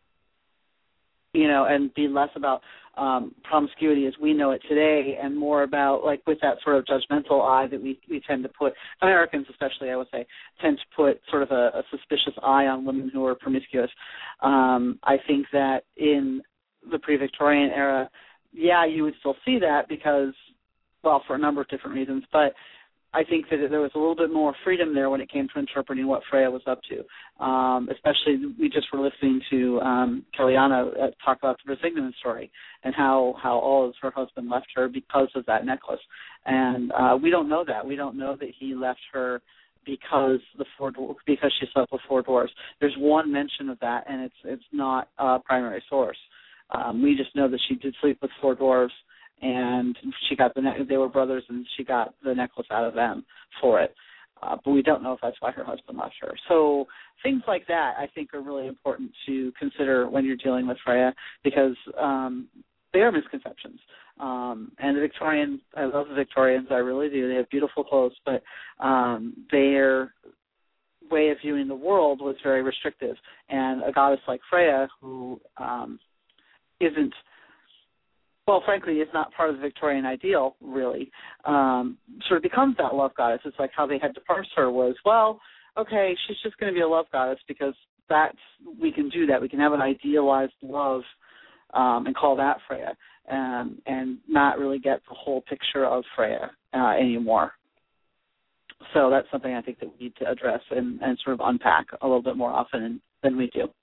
You know, and be less about um, promiscuity as we know it today and more about, like, with that sort of judgmental eye that we, we tend to put, Americans especially, I would say, tend to put sort of a, a suspicious eye on women who are promiscuous. Um, I think that in the pre-Victorian era, yeah, you would still see that because, well, for a number of different reasons, but I think that there was a little bit more freedom there when it came to interpreting what Freya was up to. Um, especially, we just were listening to um, Kellyanna uh, talk about the Brisingamen story and how, how all of her husband left her because of that necklace. And uh, we don't know that. We don't know that he left her because the four because she slept with four dwarves. There's one mention of that, and it's it's not a primary source. Um, we just know that she did sleep with four dwarves, and she got the ne- they were brothers, and she got the necklace out of them for it. Uh, but we don't know if that's why her husband left her. So things like that, I think, are really important to consider when you're dealing with Freya, because um, they are misconceptions. Um, and the Victorians, I love the Victorians, I really do. They have beautiful clothes, but um, their way of viewing the world was very restrictive. And a goddess like Freya, who um, isn't, well, frankly, it's not part of the Victorian ideal, really, um, sort of becomes that love goddess. It's like how they had to parse her was, well, okay, she's just going to be a love goddess because that's, we can do that. We can have an idealized love um, and call that Freya, um, and not really get the whole picture of Freya uh, anymore. So that's something I think that we need to address and, and sort of unpack a little bit more often than we do.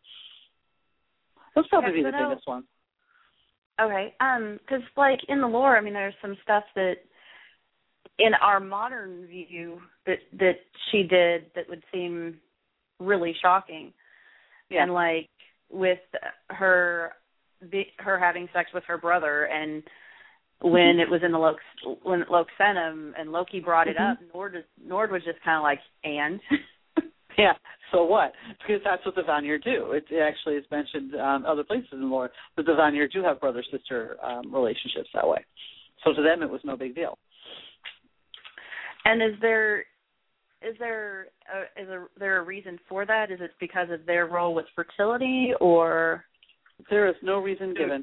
Those probably be the know, biggest ones. Okay, um, because like in the lore, I mean, there's some stuff that in our modern view that that she did that would seem really shocking, yeah. and like with her her having sex with her brother, and when it was in the Loc when Loxenum and Loki brought it mm-hmm. up, Nord Nord was just kind of like, and. Yeah, so what? Because that's what the Vanir do. It, it actually is mentioned um, other places in the lore that the Vanir do have brother-sister um, relationships that way. So to them, it was no big deal. And is there is there a, is there a reason for that? Is it because of their role with fertility, or there is no reason given?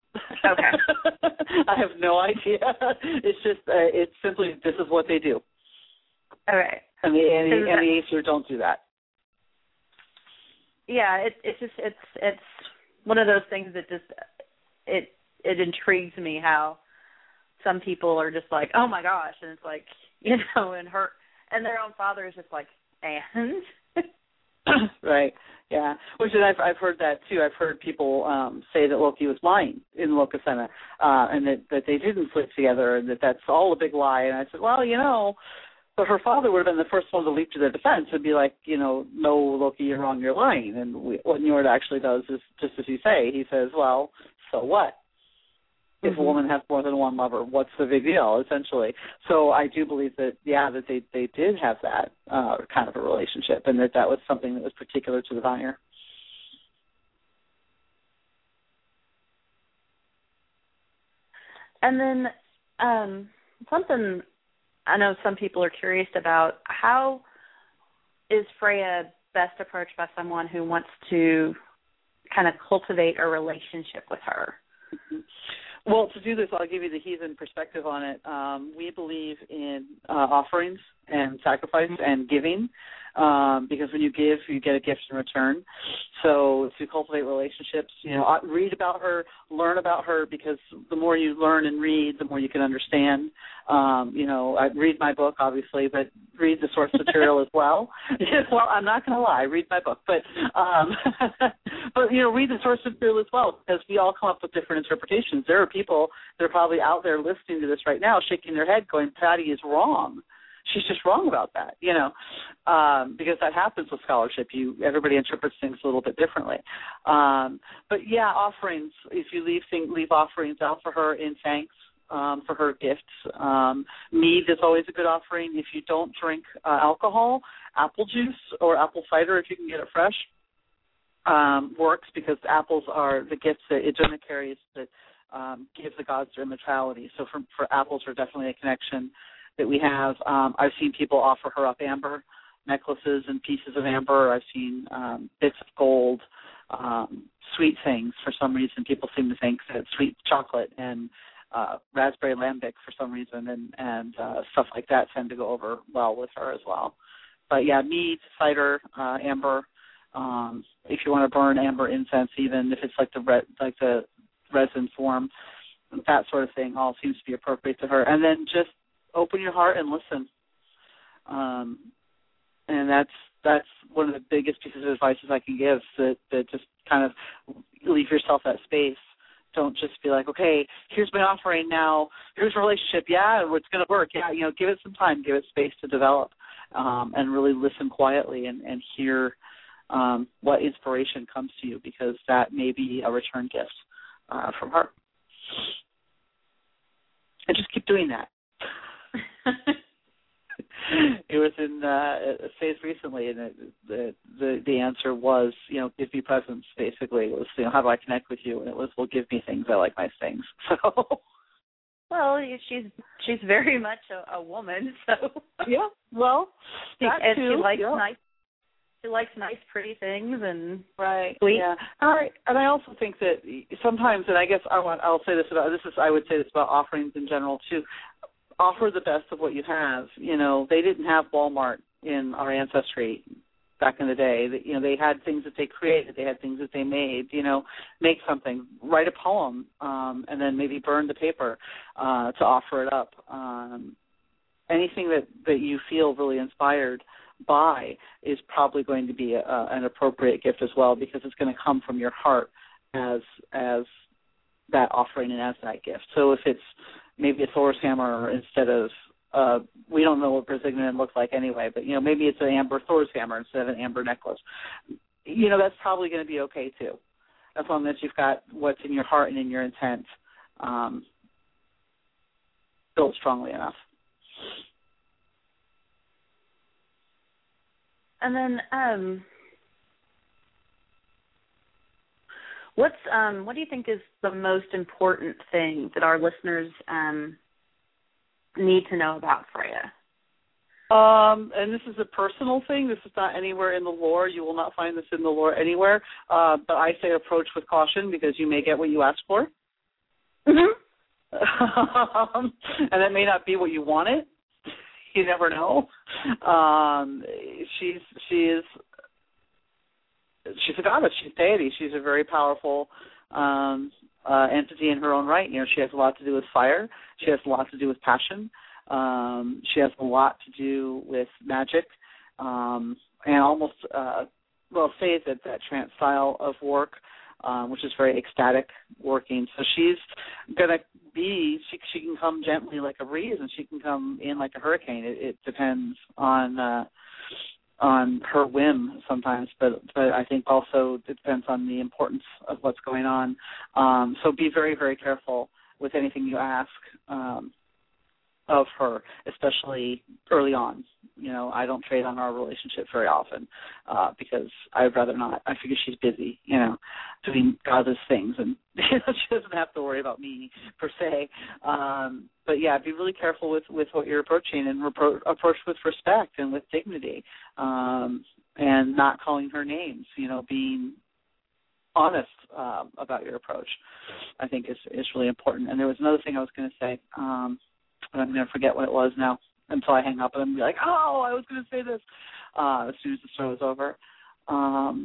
Okay, I have no idea. It's just uh, it's simply this is what they do. Okay. And the and the, and the Aesir don't do that. Yeah, it it's just it's it's one of those things that just it it intrigues me how some people are just like, oh my gosh, and it's like, you know, and her and their own father is just like, and right, yeah. Which is I've I've heard that too. I've heard people um, say that Loki was lying in Lokasenna, uh, and that that they didn't sleep together, and that that's all a big lie. And I said, well, you know. But her father would have been the first one to leap to their defense and be like, you know, no, Loki, you're wrong, you're lying. And we, what Njord actually does is, just as you say, he says, well, so what? If mm-hmm. a woman has more than one lover, what's the big deal, essentially? So I do believe that, yeah, that they, they did have that uh, kind of a relationship, and that that was something that was particular to the Vanir. And then um, something... I know some people are curious about, how is Freya best approached by someone who wants to kind of cultivate a relationship with her? Mm-hmm. Well, to do this, I'll give you the heathen perspective on it. Um, we believe in uh, offerings and sacrifice and giving, um, because when you give, you get a gift in return. So to cultivate relationships, you know, read about her, learn about her, because the more you learn and read, the more you can understand. Um, you know, I read my book, obviously, but read the source material as well. Well, I'm not going to lie, read my book, but um, but you know, read the source material as well, because we all come up with different interpretations. There are people that are probably out there listening to this right now, shaking their head, going, "Patty is wrong. She's just wrong about that," you know, um, because that happens with scholarship. You everybody interprets things a little bit differently. Um, but yeah, offerings. If you leave thing, leave offerings out for her in thanks um, for her gifts. Um, mead is always a good offering. If you don't drink uh, alcohol, apple juice or apple cider, if you can get it fresh, um, works, because apples are the gifts that Iduna carries that um, give the gods their immortality. So for, for apples are definitely a connection that we have. Um, I've seen people offer her up amber necklaces and pieces of amber. I've seen um, bits of gold, um, sweet things. For some reason, people seem to think that sweet chocolate and uh, raspberry lambic for some reason, and, and uh, stuff like that tend to go over well with her as well. But yeah, mead, cider, uh, amber. Um, if you want to burn amber incense, even if it's like the re- like the resin form, that sort of thing, all seems to be appropriate to her. And then just open your heart and listen. Um, and that's that's one of the biggest pieces of advice I can give. That that just kind of leave yourself that space. Don't just be like, okay, here's my offering now. Here's a relationship. Yeah, it's going to work. Yeah, you know, give it some time. Give it space to develop, um, and really listen quietly and, and hear um, what inspiration comes to you, because that may be a return gift uh, from her. And just keep doing that. It was in uh, a phase recently, and it, the, the the answer was, you know, give me presents. Basically, it was, you know, how do I connect with you? And it was, well, give me things. I like nice things. So, well, she's she's very much a, a woman. So yeah, well, that and too. she likes yeah. nice. She likes nice, pretty things, and right. sweet. Yeah. All right. And I also think that sometimes, and I guess I want, I'll say this about this is I would say this about offerings in general too. Offer the best of what you have. You know, they didn't have Walmart in our ancestry back in the day. You know, they had things that they created. They had things that they made. You know, make something, write a poem, um, and then maybe burn the paper uh, to offer it up. Um, anything that, that you feel really inspired by is probably going to be a, an appropriate gift as well, because it's going to come from your heart as as that offering and as that gift. So if it's maybe a Thor's hammer instead of, uh, we don't know what Brazilian looks like anyway, but, you know, maybe it's an amber Thor's hammer instead of an amber necklace. You know, that's probably going to be okay, too, as long as you've got what's in your heart and in your intent um, built strongly enough. And then, um, what's um, what do you think is the most important thing that our listeners um, need to know about Freya? Um, and this is a personal thing. This is not anywhere in the lore. You will not find this in the lore anywhere. Uh, but I say approach with caution, because you may get what you ask for. Mm-hmm. um, and that may not be what you wanted. You never know. Um, she's she is she's a goddess. She's deity. She's a very powerful um, uh, entity in her own right. You know, she has a lot to do with fire. She has a lot to do with passion. Um, she has a lot to do with magic, um, and almost uh, well, say that that trance style of work, um, which is very ecstatic working. So she's gonna be, she, she can come gently like a breeze, and she can come in like a hurricane. It, it depends on uh, on her whim sometimes, but but I think also it depends on the importance of what's going on. Um, so be very, very careful with anything you ask um, of her, especially early on. You know, I don't trade on our relationship very often uh, because I'd rather not. I figure she's busy, you know, doing godless things, and you know, she doesn't have to worry about me per se. Um, but yeah, be really careful with, with what you're approaching, and repro- approach with respect and with dignity, um, and not calling her names. You know, being honest uh, about your approach, I think is is really important. And there was another thing I was going to say, um, but I'm going to forget what it was now until I hang up, and I'm be like, oh, I was going to say this uh, as soon as the show is over. Um,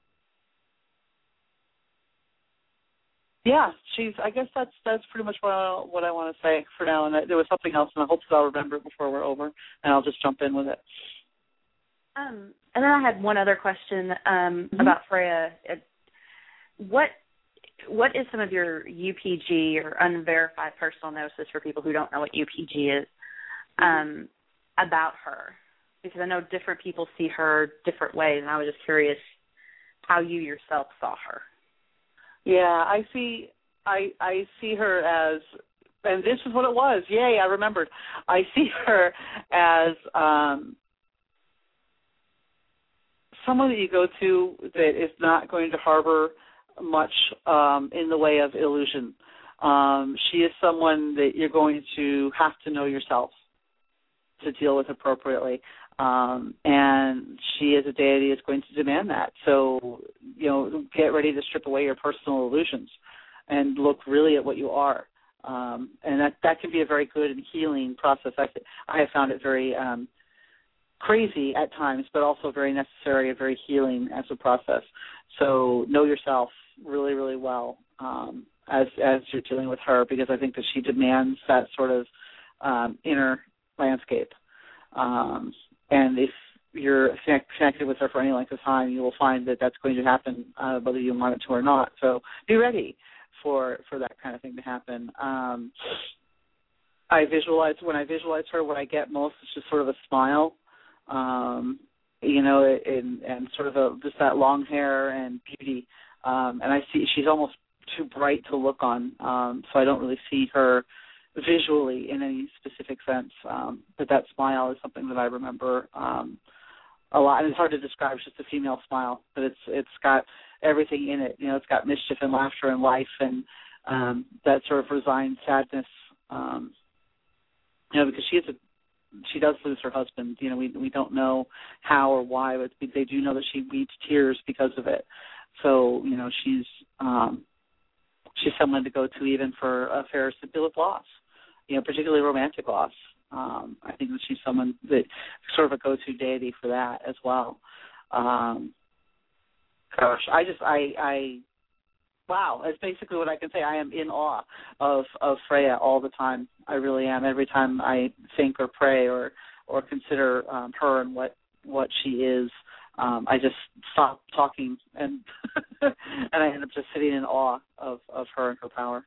yeah, she's. I guess that's that's pretty much what I, what I want to say for now. And I, there was something else, and I hope that I'll remember it before we're over, and I'll just jump in with it. Um, and then I had one other question um, mm-hmm. about Freya. It, what what is some of your U P G or unverified personal gnosis for people who don't know what U P G is um, about her? Because I know different people see her different ways, and I was just curious how you yourself saw her. Yeah, I see. I I see her as, and this is what it was. Yay, I remembered. I see her as um, someone that you go to that is not going to harbor much um, in the way of illusion. Um, she is someone that you're going to have to know yourself to deal with appropriately. Um, and she is a deity that's going to demand that. So, you know, get ready to strip away your personal illusions and look really at what you are. Um, and that, that can be a very good and healing process. I, I have found it very um, crazy at times, but also very necessary and very healing as a process. So know yourself really, really well um, as as you're dealing with her, because I think that she demands that sort of um, inner landscape. Um, and if you're connected with her for any length of time, you will find that that's going to happen, uh, whether you want it to or not. So be ready for for that kind of thing to happen. Um, I visualize, when I visualize her, what I get most is just sort of a smile, um, you know, and, and sort of a, just that long hair and beauty. Um, and I see she's almost too bright to look on, um, so I don't really see her visually in any specific sense. Um, but that smile is something that I remember um, a lot. And it's hard to describe. It's just a female smile, but it's it's got everything in it. You know, it's got mischief and laughter and life and um, that sort of resigned sadness. Um, you know, because she is a she does lose her husband. You know, we we don't know how or why, but they do know that she weeps tears because of it. So, you know, she's um, she's someone to go to even for affairs that deal with loss, you know, particularly romantic loss. Um, I think that she's someone that sort of a go-to deity for that as well. Um, gosh, I just, I, I, wow, that's basically what I can say. I am in awe of, of Freya all the time. I really am. Every time I think or pray or, or consider um, her and what, what she is, Um, I just stop talking and and I end up just sitting in awe of, of her and her power.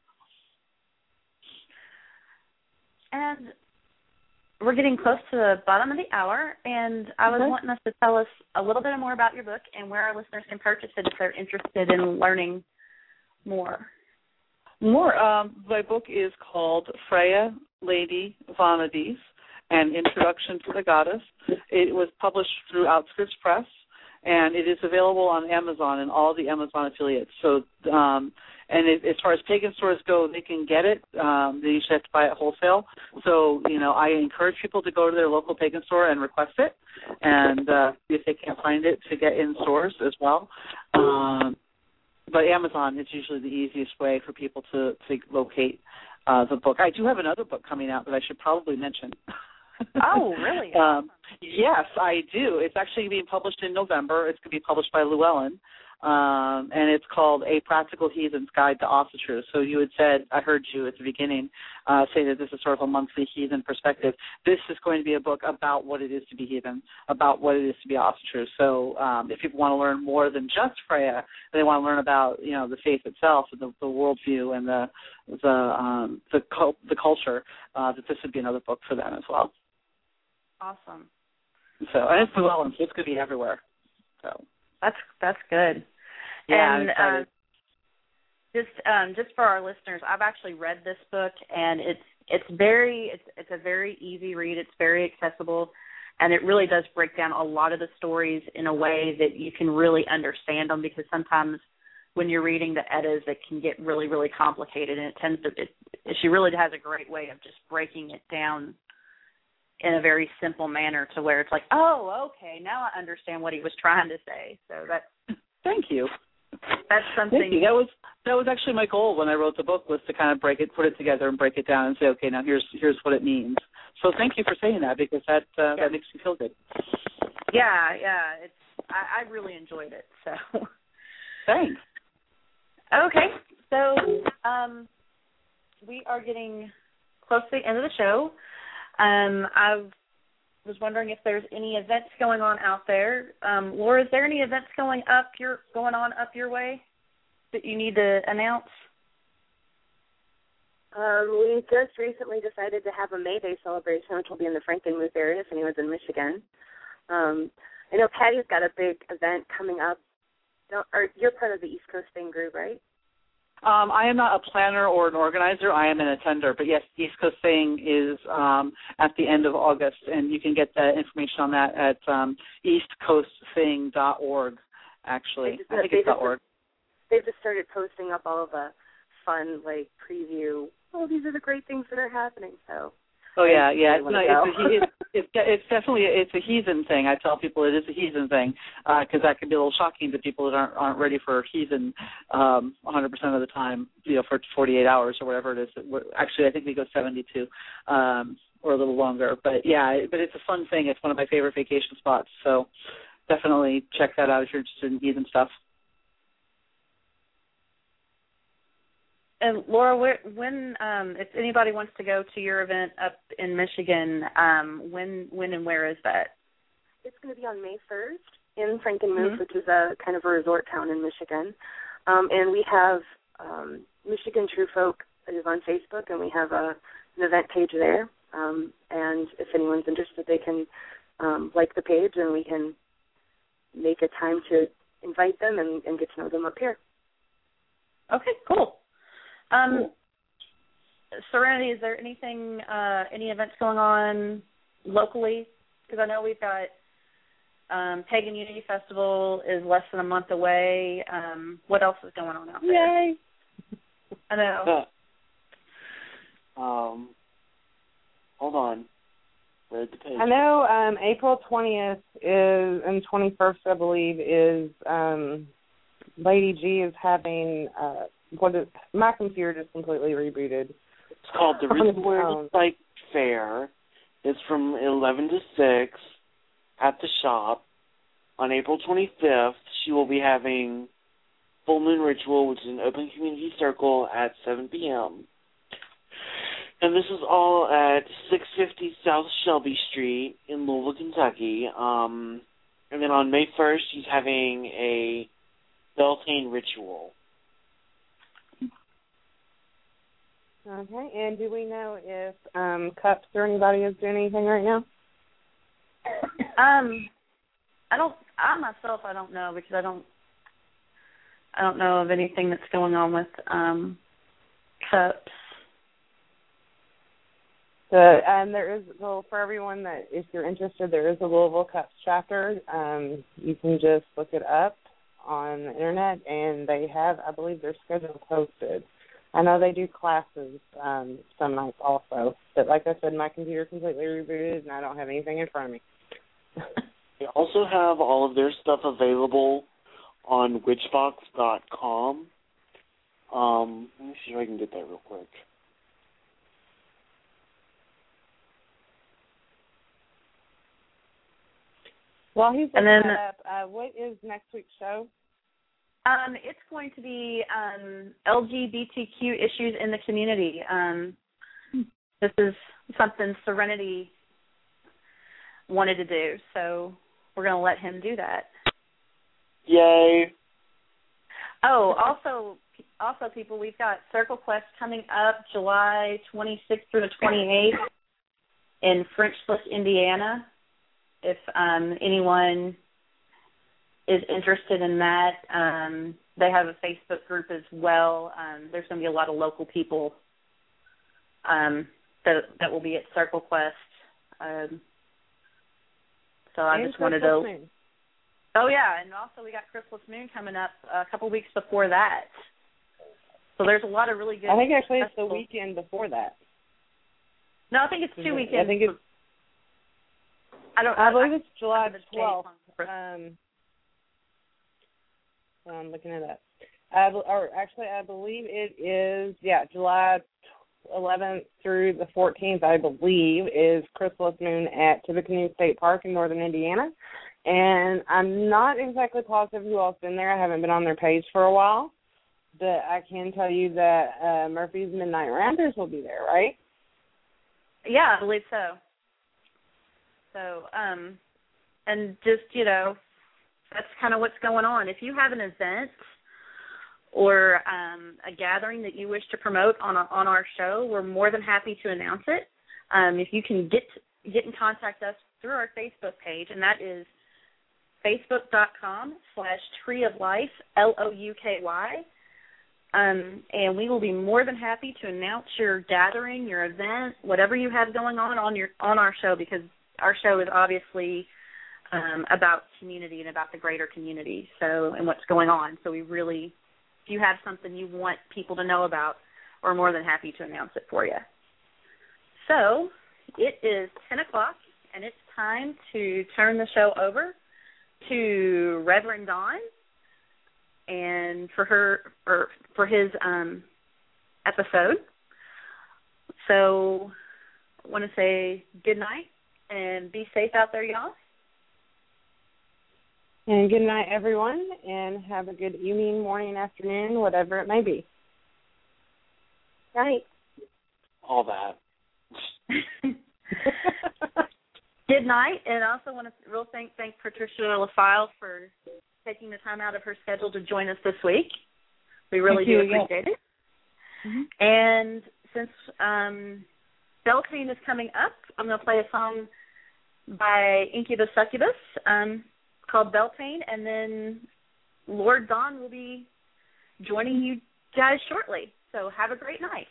And we're getting close to the bottom of the hour, and I was okay. wanting us to tell us a little bit more about your book and where our listeners can purchase it if they're interested in learning more. More. Um, my book is called Freya, Lady Vanadis, An Introduction to the Goddess. It was published through Outskirts Press, and it is available on Amazon and all the Amazon affiliates. So, um, and it, as far as pagan stores go, they can get it. Um, they usually have to buy it wholesale. So, you know, I encourage people to go to their local pagan store and request it, and uh, if they can't find it, to get in stores as well. Um, but Amazon is usually the easiest way for people to, to locate uh, the book. I do have another book coming out that I should probably mention. Oh, really? um, yes, I do. It's actually being published in November. It's going to be published by Llewellyn, um, and it's called A Practical Heathen's Guide to Asatru. So you had said, I heard you at the beginning uh, say that this is sort of a monthly heathen perspective. This is going to be a book about what it is to be heathen, about what it is to be Asatru. So um, if people want to learn more than just Freya, they want to learn about, you know, the faith itself, the, the worldview, and the the um, the, cult, the culture, uh, that this would be another book for them as well. Awesome. So, and it's Llewellyn, so it's going to be everywhere. So that's that's good. Yeah, and um, just um, just for our listeners, I've actually read this book, and it's it's very it's it's a very easy read. It's very accessible, and it really does break down a lot of the stories in a way that you can really understand them. Because sometimes when you're reading the Eddas, it can get really really complicated, and it tends to. It, she really has a great way of just breaking it down in a very simple manner to where it's like, oh, okay, now I understand what he was trying to say. So that's thank you. That's something. Thank you. That was that was actually my goal when I wrote the book, was to kind of break it, put it together, and break it down, and say, okay, now here's here's what it means. So thank you for saying that, because that uh, yeah. that makes me feel good. Yeah, yeah, it's I, I really enjoyed it. So thanks. Okay, so um, we are getting close to the end of the show. Um, I was wondering if there's any events going on out there. Um, Laura, is there any events going up your going on up your way that you need to announce? Um, we just recently decided to have a May Day celebration, which will be in the Frankenmuth area if anyone's in Michigan. Um, I know Patty's got a big event coming up. Don't, or you're part of the East Coast Thing group, right? Um, I am not a planner or an organizer. I am an attender. But, yes, East Coast Thing is um, at the end of August, and you can get the information on that at um, east coast thing dot org, actually. Just, I think they it's just, .org. They've just started posting up all of the fun like preview. Oh, these are the great things that are happening. So. Oh yeah, yeah. It's, no, it's, a, it's, it's it's definitely a, it's a heathen thing. I tell people it is a heathen thing because uh, that can be a little shocking to people that aren't aren't ready for heathen um, one hundred percent of the time. You know, for forty-eight hours or whatever it is. Actually, I think we go seventy-two um, or a little longer. But yeah, but it's a fun thing. It's one of my favorite vacation spots. So definitely check that out if you're interested in heathen stuff. And Laura, where, when, um, if anybody wants to go to your event up in Michigan, um, when, when, and where is that? It's going to be on May first in Frankenmuth, mm-hmm. which is a kind of a resort town in Michigan, um, and we have um, Michigan True Folk is on Facebook, and we have a, an event page there. Um, and if anyone's interested, they can um, like the page, and we can make a time to invite them and, and get to know them up here. Okay, cool. Um, Serenity, is there anything, uh, any events going on locally? Because I know we've got um, Pagan Unity Festival is less than a month away. Um, what else is going on out there? Yay! I know. um, hold on. Where's the page? I know um, April twentieth is and twenty-first, I believe, is um, Lady G is having. Uh, What is, my computer just completely rebooted. It's called the Ritual Psych Fair. It's from eleven to six at the shop. On April twenty-fifth, she will be having Full Moon Ritual, which is an open community circle at seven p.m. And this is all at six fifty South Shelby Street in Louisville, Kentucky. Um, and then on May first, she's having a Beltane Ritual. Okay, and do we know if um, Cups or anybody is doing anything right now? Um, I don't. I myself, I don't know because I don't. I don't know of anything that's going on with um, Cups. So, and there is, well, for everyone that, if you're interested, there is a Louisville Cups chapter. Um, you can just look it up on the internet, and they have, I believe, their schedule posted. I know they do classes um, some nights also, but like I said, my computer completely rebooted, and I don't have anything in front of me. They also have all of their stuff available on witchbox dot com. Um, let me see if I can get that real quick. While he's looking and then, that up, uh, what is next week's show? Um, it's going to be um, L G B T Q issues in the community. Um, this is something Serenity wanted to do, so we're going to let him do that. Yay! Oh, also, also, people, we've got Circle Quest coming up July twenty-sixth through the twenty-eighth in French Lick, Indiana. If um, anyone is interested in that, um, they have a Facebook group as well. Um, there's going to be a lot of local people um, that that will be at Circle Quest. Um, so I and just wanted Christmas to. Moon. Oh yeah, and also we got Christmas Moon coming up a couple weeks before that. So there's a lot of really good. I think actually it's festivals. the weekend before that. No, I think it's two weekends. I think it's. I don't. I I believe I, it's July twelfth. twelfth. Um, I'm looking it up. I, or actually, I believe it is, yeah, July eleventh through the fourteenth, I believe, is Christmas Moon at Tippecanoe State Park in northern Indiana. And I'm not exactly positive who else been there. I haven't been on their page for a while. But I can tell you that uh, Murphy's Midnight Rounders will be there, right? Yeah, I believe so. So, um, and just, you know, that's kind of what's going on. If you have an event or um, a gathering that you wish to promote on a, on our show, we're more than happy to announce it. Um, if you can get get in contact us through our Facebook page, and that is facebook.com slash Tree of Life, L O U K Y. Um, and we will be more than happy to announce your gathering, your event, whatever you have going on on your on our show, because our show is obviously um, about community and about the greater community, so and what's going on. So we really if you have something you want people to know about, we're more than happy to announce it for you. So it is ten o'clock, and it's time to turn the show over to Reverend Dawn, and for her or for his um, episode. So I want to say good night and be safe out there, y'all. And good night, everyone, and have a good evening, morning, afternoon, whatever it may be. Night. All that. Good night, and I also want to real thank thank Patricia LaFile for taking the time out of her schedule to join us this week. We really Thank do you, appreciate yeah. it. Mm-hmm. And since um, Beltane is coming up, I'm going to play a song by Incubus Succubus um, called Beltane, and then Lord Dawn will be joining you guys shortly. So have a great night.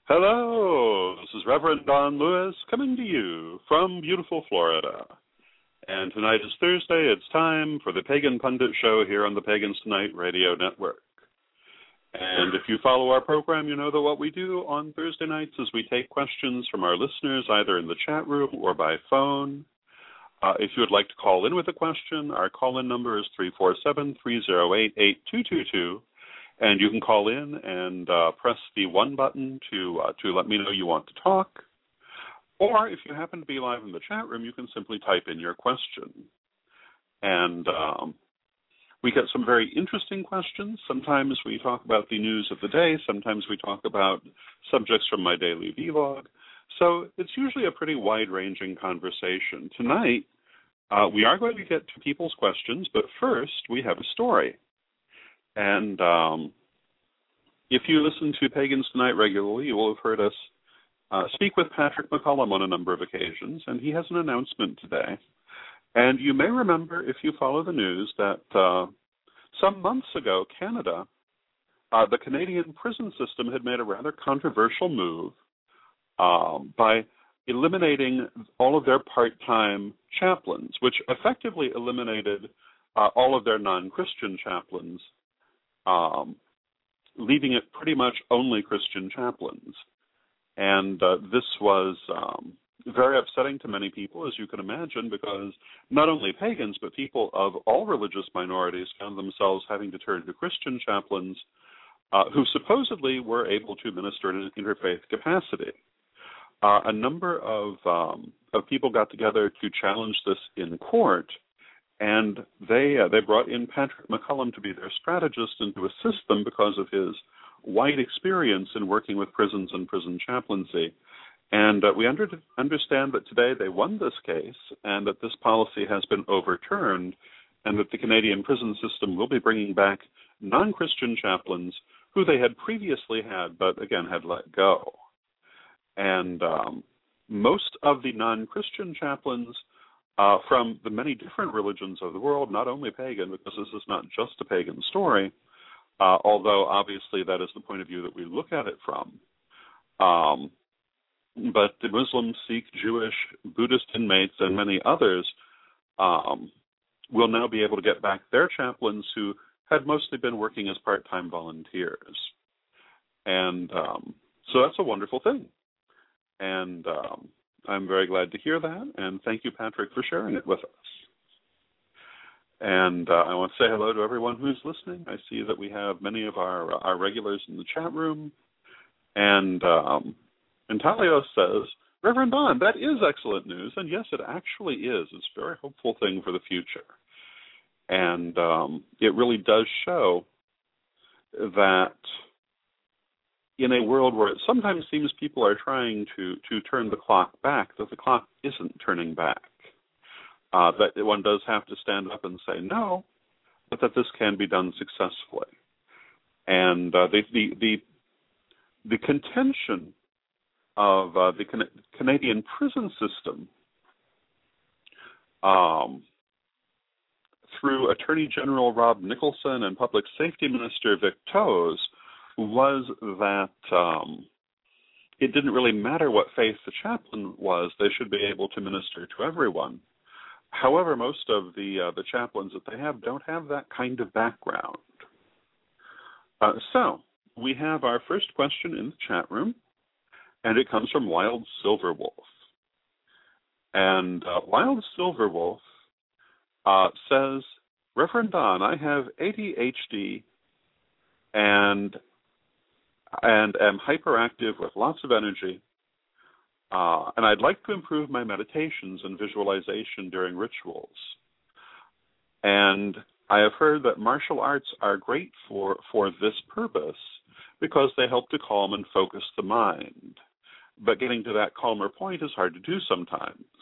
Hello, this is Reverend Don Lewis coming to you from beautiful Florida. And tonight is Thursday. It's time for the Pagan Pundit Show here on the Pagans Tonight Radio Network. And if you follow our program, you know that what we do on Thursday nights is we take questions from our listeners either in the chat room or by phone. Uh, if you would like to call in with a question, our call-in number is three four seven, three oh eight, eight two two two. And you can call in and uh, press the one button to uh, to let me know you want to talk. Or if you happen to be live in the chat room, you can simply type in your question. And um, we get some very interesting questions. Sometimes we talk about the news of the day. Sometimes we talk about subjects from my daily vlog. So it's usually a pretty wide-ranging conversation. Tonight, uh, we are going to get to people's questions, but first we have a story. And um, if you listen to Pagans Tonight regularly, you will have heard us uh, speak with Patrick McCollum on a number of occasions, and he has an announcement today. And you may remember, if you follow the news, that uh, some months ago, Canada, uh, the Canadian prison system had made a rather controversial move um, by eliminating all of their part-time chaplains, which effectively eliminated uh, all of their non-Christian chaplains, Um, leaving it pretty much only Christian chaplains. And uh, this was um, very upsetting to many people, as you can imagine, because not only pagans, but people of all religious minorities found themselves having to turn to Christian chaplains uh, who supposedly were able to minister in an interfaith capacity. Uh, a number of, um, of people got together to challenge this in court, and they uh, they brought in Patrick McCollum to be their strategist and to assist them because of his wide experience in working with prisons and prison chaplaincy. And uh, we under, understand that today they won this case and that this policy has been overturned and that the Canadian prison system will be bringing back non-Christian chaplains who they had previously had but, again, had let go. And um, most of the non-Christian chaplains Uh, from the many different religions of the world, not only pagan, because this is not just a pagan story, uh, although obviously that is the point of view that we look at it from. Um, but the Muslim, Sikh, Jewish, Buddhist inmates, and many others um, will now be able to get back their chaplains who had mostly been working as part-time volunteers. And um, so that's a wonderful thing. And um I'm very glad to hear that, and thank you, Patrick, for sharing it with us. And uh, I want to say hello to everyone who's listening. I see that we have many of our our regulars in the chat room. And um, Intalios says, Reverend Don, that is excellent news. And yes, it actually is. It's a very hopeful thing for the future. And um, it really does show that in a world where it sometimes seems people are trying to, to turn the clock back, that the clock isn't turning back. Uh, that one does have to stand up and say no, but that this can be done successfully. And uh, the, the the the contention of uh, the Can- Canadian prison system um, through Attorney General Rob Nicholson and Public Safety Minister Vic Toews was that um, it didn't really matter what faith the chaplain was; they should be able to minister to everyone. However, most of the uh, the chaplains that they have don't have that kind of background. Uh, so we have our first question in the chat room, and it comes from Wild Silverwolf. And uh, Wild Silverwolf uh, says, Reverend Don, I have A D H D and and am hyperactive with lots of energy, uh, and I'd like to improve my meditations and visualization during rituals. And I have heard that martial arts are great for, for this purpose because they help to calm and focus the mind. But getting to that calmer point is hard to do sometimes.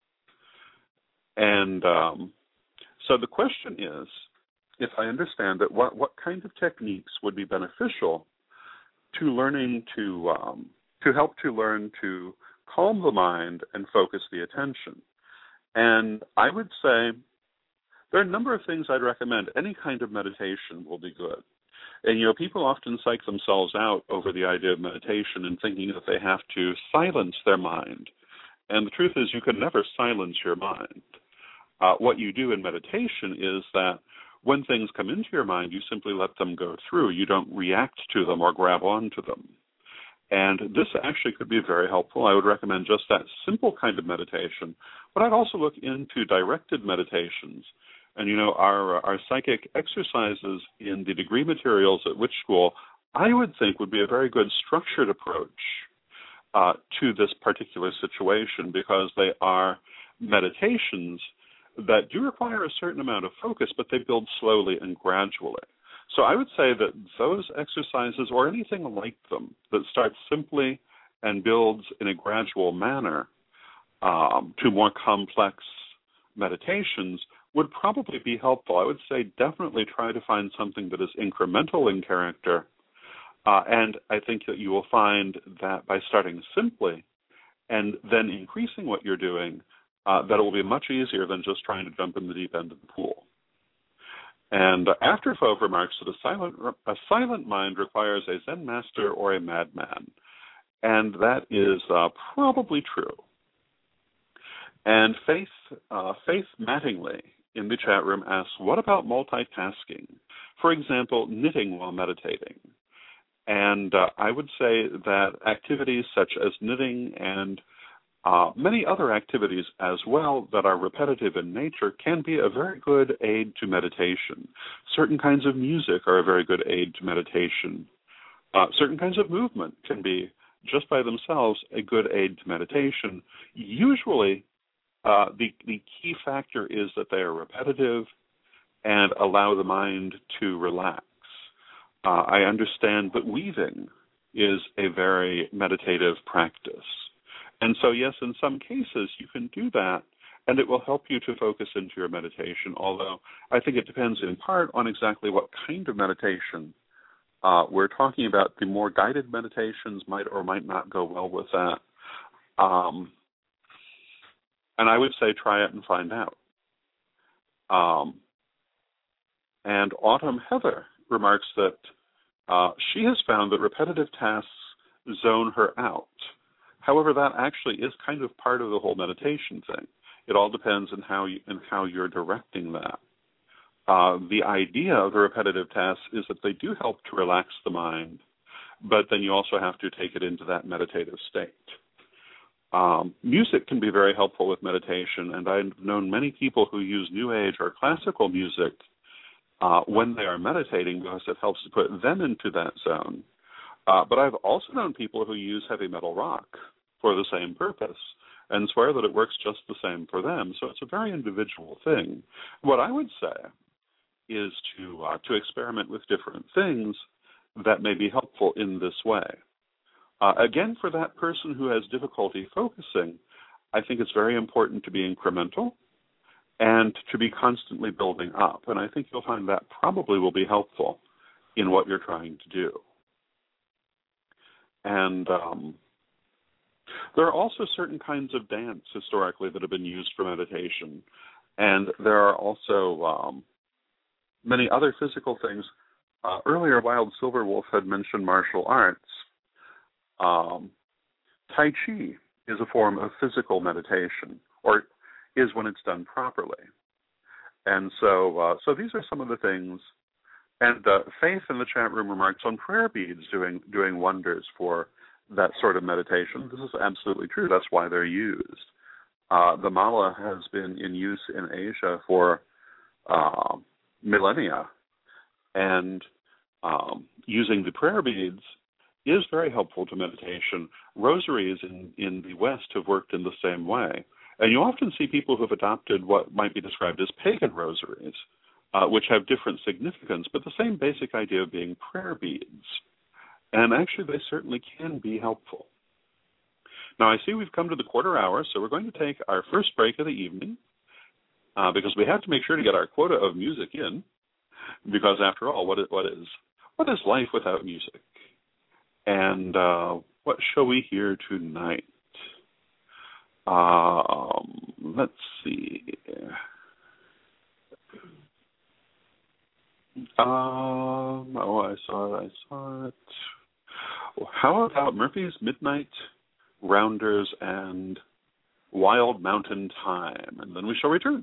And um, so the question is, if I understand it, what, what kind of techniques would be beneficial to learning to um, to help to learn to calm the mind and focus the attention. And I would say there are a number of things I'd recommend. Any kind of meditation will be good. And, you know, people often psych themselves out over the idea of meditation and thinking that they have to silence their mind. And the truth is you can never silence your mind. Uh, what you do in meditation is that when things come into your mind, you simply let them go through. You don't react to them or grab onto them. And this actually could be very helpful. I would recommend just that simple kind of meditation. But I'd also look into directed meditations. And, you know, our our psychic exercises in the degree materials at Witch School, I would think would be a very good structured approach uh, to this particular situation, because they are meditations that do require a certain amount of focus, but they build slowly and gradually. So I would say that those exercises, or anything like them, that starts simply and builds in a gradual manner um, to more complex meditations, would probably be helpful. I would say definitely try to find something that is incremental in character. Uh, and I think that you will find that by starting simply and then increasing what you're doing, uh, that it will be much easier than just trying to jump in the deep end of the pool. And uh, After Fauve remarks that a silent, a silent mind requires a Zen master or a madman. And that is uh, probably true. And Faith, uh, Faith Mattingly in the chat room asks, what about multitasking? For example, knitting while meditating. And uh, I would say that activities such as knitting and uh, many other activities as well that are repetitive in nature can be a very good aid to meditation. Certain kinds of music are a very good aid to meditation. Uh, certain kinds of movement can be, just by themselves, a good aid to meditation. Usually, Uh, the, the key factor is that they are repetitive and allow the mind to relax. Uh, I understand that weaving is a very meditative practice. And so, yes, in some cases you can do that, and it will help you to focus into your meditation, although I think it depends in part on exactly what kind of meditation uh, we're talking about. The more guided meditations might or might not go well with that. Um, And I would say try it and find out. Um, and Autumn Heather remarks that uh, she has found that repetitive tasks zone her out. However, that actually is kind of part of the whole meditation thing. It all depends on how you, on how you're directing that. Uh, the idea of the repetitive tasks is that they do help to relax the mind, but then you also have to take it into that meditative state. Um, music can be very helpful with meditation, and I've known many people who use New Age or classical music uh, when they are meditating because it helps to put them into that zone. Uh, but I've also known people who use heavy metal rock for the same purpose and swear that it works just the same for them. So it's a very individual thing. What I would say is to uh, to experiment with different things that may be helpful in this way. Uh, again, for that person who has difficulty focusing, I think it's very important to be incremental and to be constantly building up. And I think you'll find that probably will be helpful in what you're trying to do. And um, there are also certain kinds of dance historically that have been used for meditation. And there are also um, many other physical things. Uh, earlier, Wild Silverwolf had mentioned martial arts. Um, Tai Chi is a form of physical meditation, or is when it's done properly. And so uh, so these are some of the things. And uh, Faith in the chat room remarks on prayer beads doing doing wonders for that sort of meditation. This is absolutely true. That's why they're used. Uh, the mala has been in use in Asia for uh, millennia. And um, using the prayer beads is very helpful to meditation. Rosaries in, in the West have worked in the same way. And you often see people who have adopted what might be described as pagan rosaries, uh, which have different significance, but the same basic idea of being prayer beads. And actually, they certainly can be helpful. Now, I see we've come to the quarter hour, so we're going to take our first break of the evening, uh, because we have to make sure to get our quota of music in, because after all, what is, what is, what is life without music? And uh, what shall we hear tonight? Um, let's see. Um, oh, I saw it, I saw it. How about Murphy's Midnight Rounders and Wild Mountain Time? And then we shall return.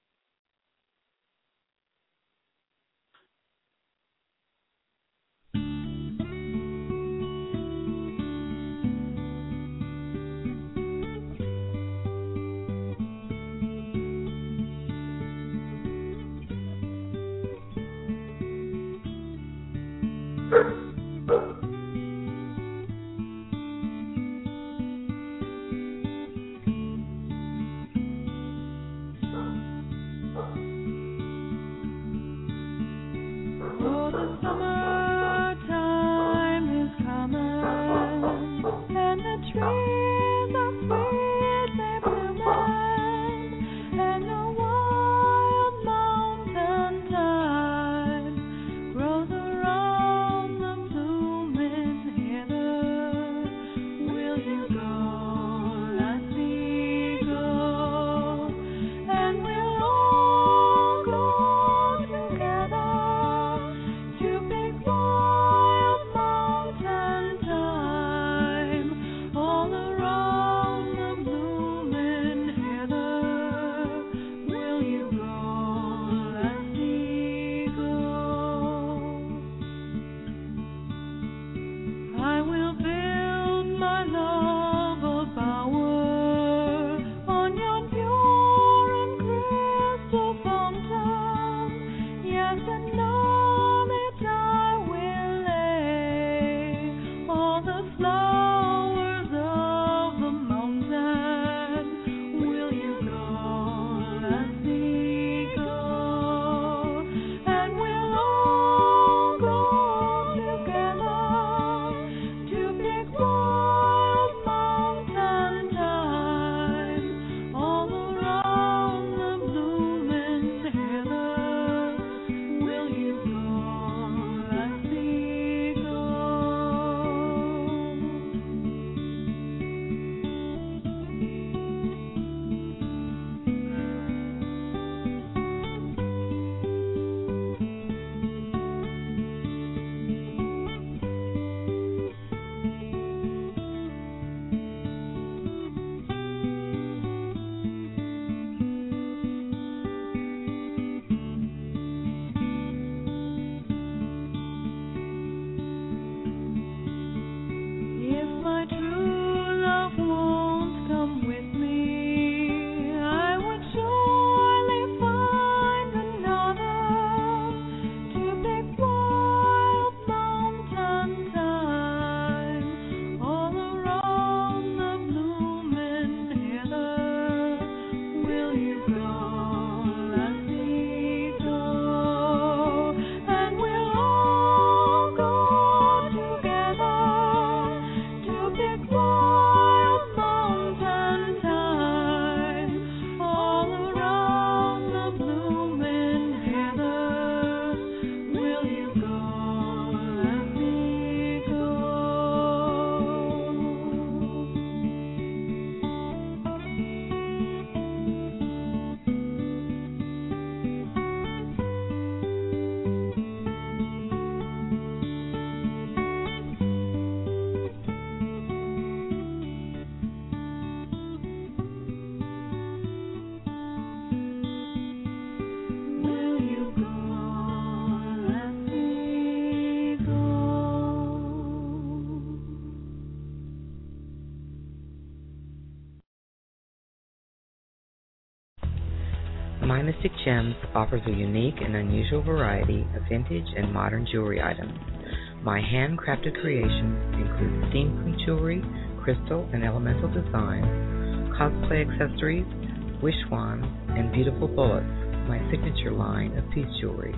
My Mystic Gems offers a unique and unusual variety of vintage and modern jewelry items. My handcrafted creations include steampunk jewelry, crystal and elemental designs, cosplay accessories, wish wands, and beautiful bullets, my signature line of piece jewelry.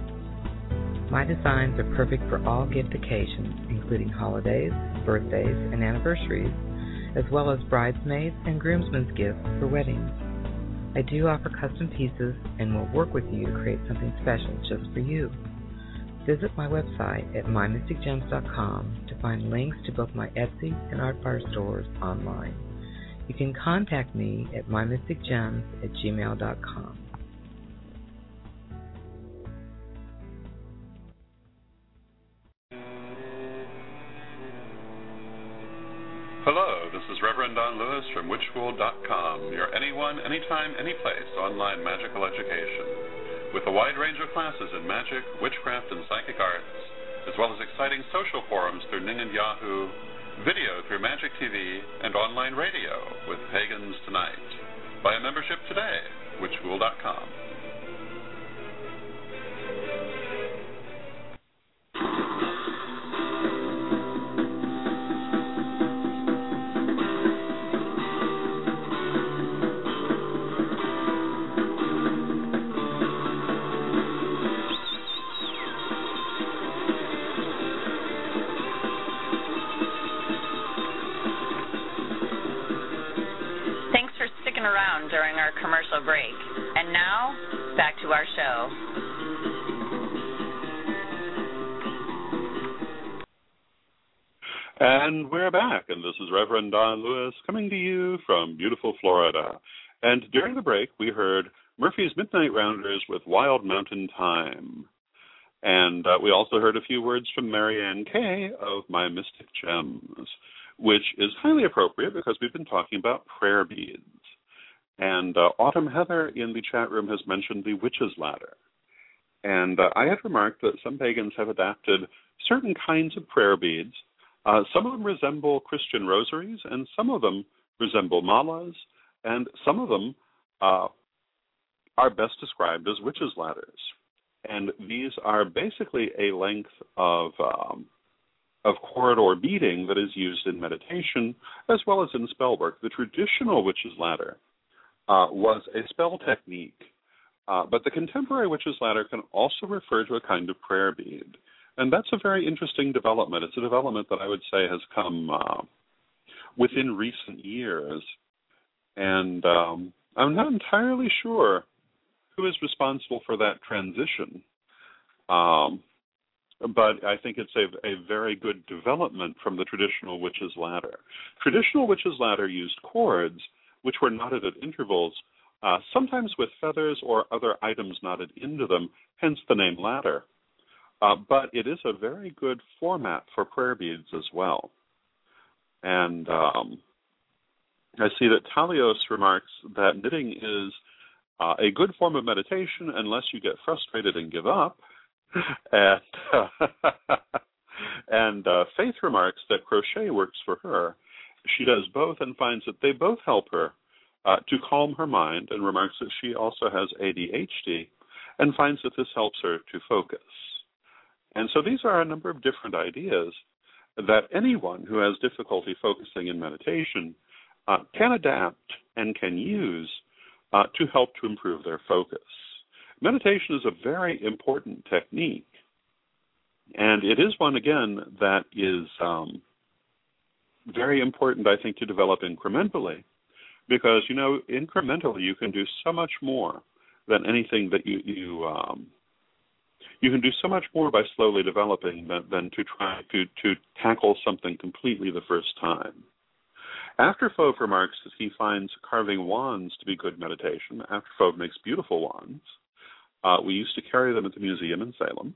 My designs are perfect for all gift occasions, including holidays, birthdays, and anniversaries, as well as bridesmaids and groomsmen's gifts for weddings. I do offer custom pieces and will work with you to create something special just for you. Visit my website at my mystic gems dot com to find links to both my Etsy and Artfire stores online. You can contact me at my mystic gems at gmail dot com. Hello, this is Reverend Don Lewis from witchschool dot com, your anyone, anytime, anyplace online magical education, with a wide range of classes in magic, witchcraft, and psychic arts, as well as exciting social forums through Ning and Yahoo, video through Magic T V, and online radio with Pagans Tonight. Buy a membership today, witchschool dot com. Around during our commercial break. And now, back to our show. And we're back, and this is Reverend Don Lewis coming to you from beautiful Florida. And during the break, we heard Murphy's Midnight Rounders with Wild Mountain Time. And uh, we also heard a few words from Marianne Kay of My Mystic Gems, which is highly appropriate because we've been talking about prayer beads. And uh, Autumn Heather in the chat room has mentioned the Witch's Ladder. And uh, I had remarked that some pagans have adapted certain kinds of prayer beads. Uh, some of them resemble Christian rosaries, and some of them resemble malas, and some of them uh, are best described as witches' ladders. And these are basically a length of um, of cord or beading that is used in meditation as well as in spell work. The traditional witch's ladder Uh, was a spell technique, uh, but the contemporary witch's ladder can also refer to a kind of prayer bead, and that's a very interesting development. It's a development that I would say has come uh, within recent years, and um, I'm not entirely sure who is responsible for that transition, um, but I think it's a, a very good development from the traditional witch's ladder. Traditional witch's ladder used cords which were knotted at intervals, uh, sometimes with feathers or other items knotted into them, hence the name ladder. Uh, but it is a very good format for prayer beads as well. And um, I see that Talios remarks that knitting is uh, a good form of meditation unless you get frustrated and give up. and uh, and uh, Faith remarks that crochet works for her. She does both and finds that they both help her uh, to calm her mind, and remarks that she also has A D H D and finds that this helps her to focus. And so these are a number of different ideas that anyone who has difficulty focusing in meditation uh, can adapt and can use uh, to help to improve their focus. Meditation is a very important technique, and it is one, again, that is um, very important, I think, to develop incrementally, because, you know, incrementally you can do so much more than anything that you you um, you can do so much more by slowly developing than, than to try to to tackle something completely the first time. After Fauve remarks that he finds carving wands to be good meditation. After Fauve makes beautiful wands. Uh, we used to carry them at the museum in Salem,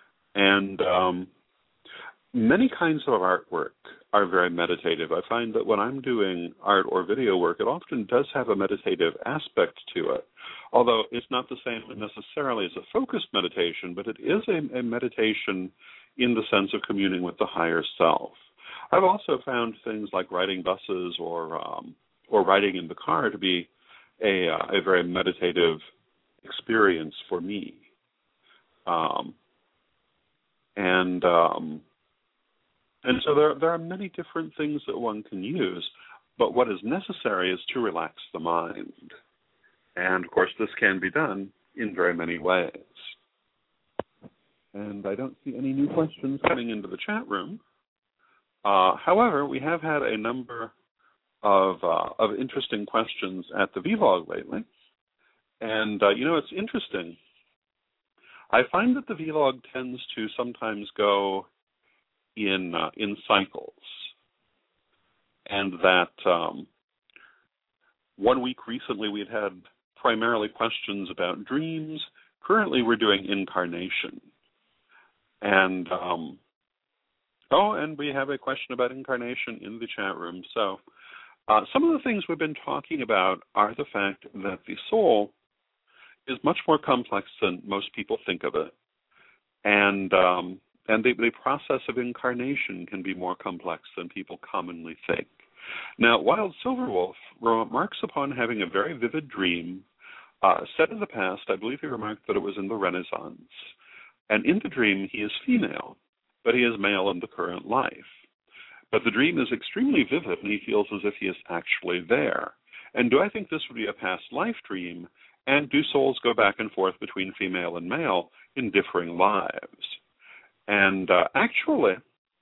and um, many kinds of artwork are very meditative. I find that when I'm doing art or video work, it often does have a meditative aspect to it, although it's not the same necessarily as a focused meditation, but it is a, a meditation in the sense of communing with the higher self. I've also found things like riding buses or um, or riding in the car to be a, uh, a very meditative experience for me. Um, and... Um, And so there, there are many different things that one can use, but what is necessary is to relax the mind. And, of course, this can be done in very many ways. And I don't see any new questions coming into the chat room. Uh, however, we have had a number of uh, of interesting questions at the vlog lately. And, uh, you know, it's interesting. I find that the vlog tends to sometimes go in uh, in cycles, and that um, one week recently we had had primarily questions about dreams. Currently we're doing incarnation, and um, Oh, and we have a question about incarnation in the chat room. So uh, some of the things we've been talking about are the fact that the soul is much more complex than most people think of it. And um, and the, the process of incarnation can be more complex than people commonly think. Now, Wild Silverwolf remarks upon having a very vivid dream uh, set in the past. I believe he remarked that it was in the Renaissance. And in the dream, he is female, but he is male in the current life. But the dream is extremely vivid, and he feels as if he is actually there. And do I think this would be a past life dream? And do souls go back and forth between female and male in differing lives? And uh, actually,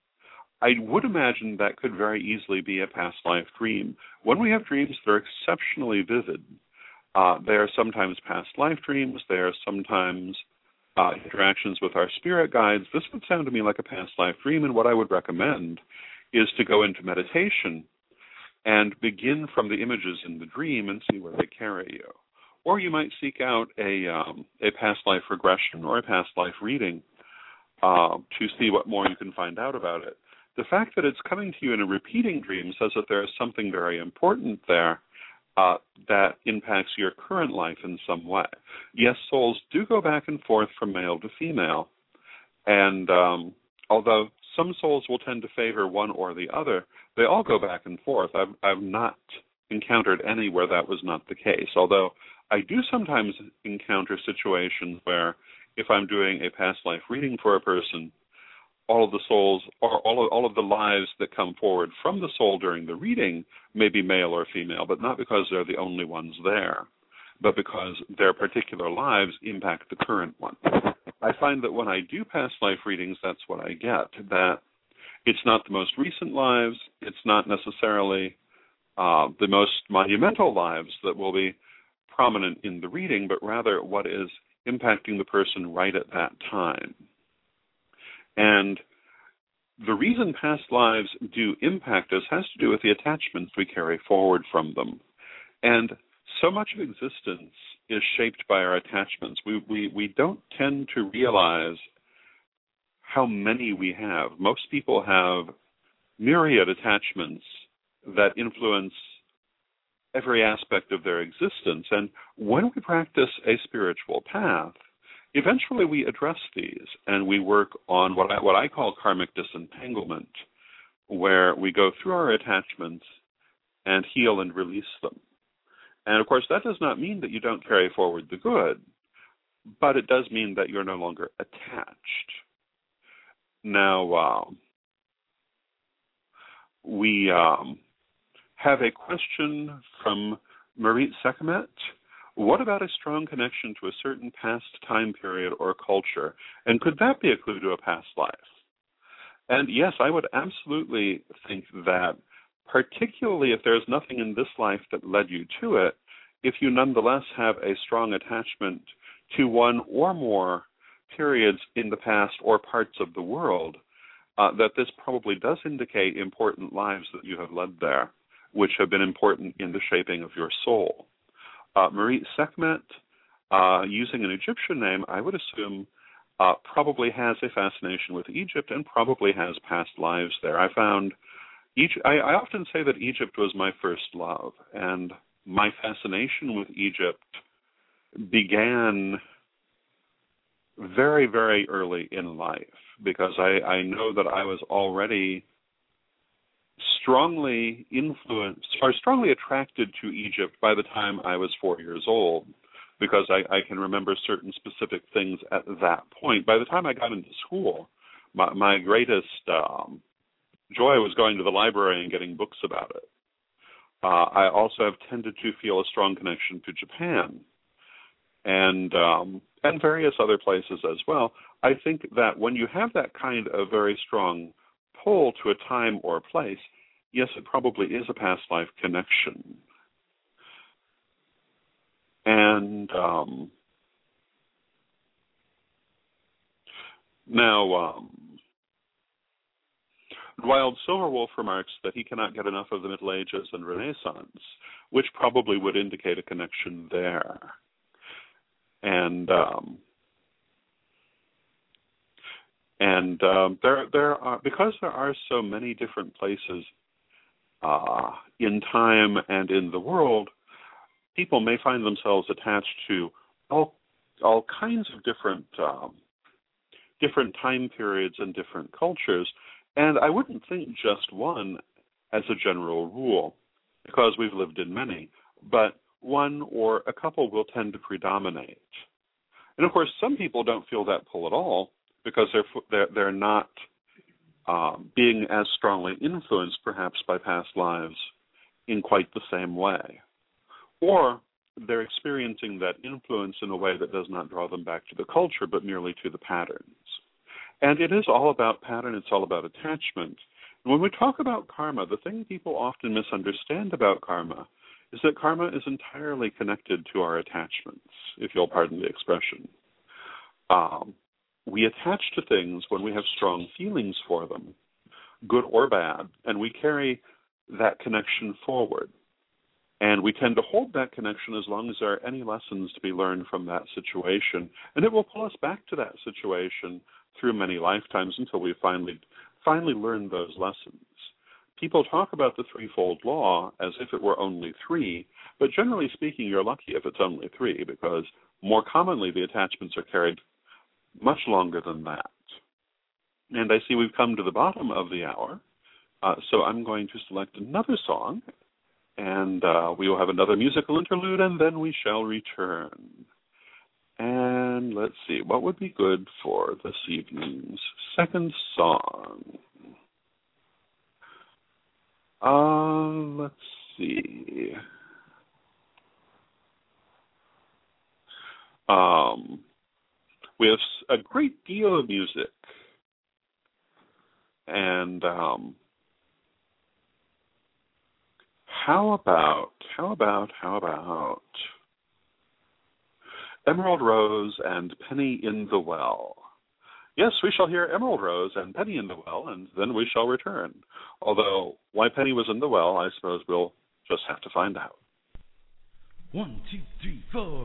I would imagine that could very easily be a past life dream. When we have dreams that are exceptionally vivid, uh, they are sometimes past life dreams. They are sometimes uh, interactions with our spirit guides. This would sound to me like a past life dream, and what I would recommend is to go into meditation and begin from the images in the dream and see where they carry you. Or you might seek out a um, a past life regression or a past life reading uh, to see what more you can find out about it. The fact that it's coming to you in a repeating dream says that there is something very important there uh, that impacts your current life in some way. Yes, souls do go back and forth from male to female, and um, although some souls will tend to favor one or the other, they all go back and forth. I've, I've not encountered any where that was not the case, although I do sometimes encounter situations where if I'm doing a past life reading for a person, all of the souls, or all of, all of the lives that come forward from the soul during the reading may be male or female, but not because they're the only ones there, but because their particular lives impact the current one. I find that when I do past life readings, that's what I get, that it's not the most recent lives, it's not necessarily uh, the most monumental lives that will be prominent in the reading, but rather what is impacting the person right at that time. And the reason past lives do impact us has to do with the attachments we carry forward from them. And so much of existence is shaped by our attachments. We, we, we don't tend to realize how many we have. Most people have myriad attachments that influence every aspect of their existence. And when we practice a spiritual path, eventually we address these and we work on what I, what I call karmic disentanglement, where we go through our attachments and heal and release them. And, of course, that does not mean that you don't carry forward the good, but it does mean that you're no longer attached. Now, uh, we um, have a question from Marit Sekamet. What about a strong connection to a certain past time period or culture? And could that be a clue to a past life? And yes, I would absolutely think that, particularly if there's nothing in this life that led you to it, if you nonetheless have a strong attachment to one or more periods in the past or parts of the world, uh, that this probably does indicate important lives that you have led there, which have been important in the shaping of your soul. Uh, Marie Sekhmet, uh, using an Egyptian name, I would assume uh, probably has a fascination with Egypt and probably has past lives there. I found, Egypt, I, I often say that Egypt was my first love, and my fascination with Egypt began very, very early in life, because I, I know that I was already strongly influenced or strongly attracted to Egypt by the time I was four years old, because I, I can remember certain specific things at that point. By the time I got into school, my, my greatest um, joy was going to the library and getting books about it. Uh, I also have tended to feel a strong connection to Japan and um, and various other places as well. I think that when you have that kind of very strong pull to a time or place, yes, it probably is a past life connection. And um, now, um, Wild Silverwolf remarks that he cannot get enough of the Middle Ages and Renaissance, which probably would indicate a connection there. And um, And um, there, there are because there are so many different places uh, in time and in the world, people may find themselves attached to all all kinds of different um, different time periods and different cultures. And I wouldn't think just one as a general rule, because we've lived in many, but one or a couple will tend to predominate. And of course, some people don't feel that pull at all because they're they're, they're not um, being as strongly influenced, perhaps, by past lives in quite the same way, or they're experiencing that influence in a way that does not draw them back to the culture, but merely to the patterns. And it is all about pattern. It's all about attachment. And when we talk about karma, the thing people often misunderstand about karma is that karma is entirely connected to our attachments, if you'll pardon the expression. Um, we attach to things when we have strong feelings for them, good or bad, and we carry that connection forward. And we tend to hold that connection as long as there are any lessons to be learned from that situation. And it will pull us back to that situation through many lifetimes until we finally finally learn those lessons. People talk about the threefold law as if it were only three, but generally speaking, you're lucky if it's only three, because more commonly the attachments are carried much longer than that. And I see we've come to the bottom of the hour, uh, so I'm going to select another song, and uh, we will have another musical interlude, and then we shall return. And let's see, what would be good for this evening's second song? Uh, let's see. Um, we have a great deal of music, and um, how about, how about, how about Emerald Rose and Penny in the Well? Yes, we shall hear Emerald Rose and Penny in the Well, and then we shall return. Although, why Penny was in the well, I suppose we'll just have to find out. One, two, three, four.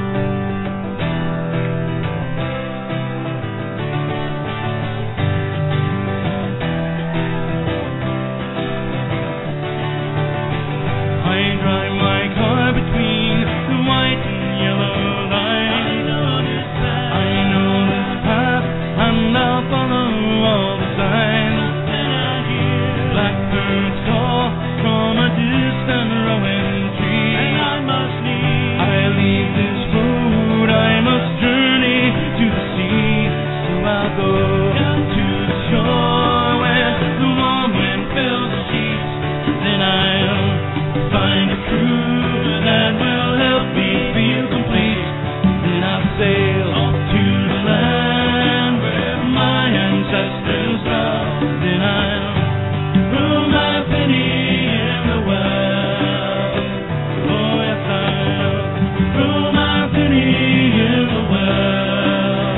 I drive my car between the white and yellow lines. I know this path. I know this path, and I'll follow all the signs. Blackbirds call from a distant rowan tree, and I must leave. I leave this road, I must journey to the sea. So I'll go down to the shore where the warm wind fills the sheets. Then I'll find a crew that will help me feel complete. Then I'll sail off to the land where my ancestors dwell. Then I'll throw my penny in the well. Oh yes, I'll throw my penny in the well.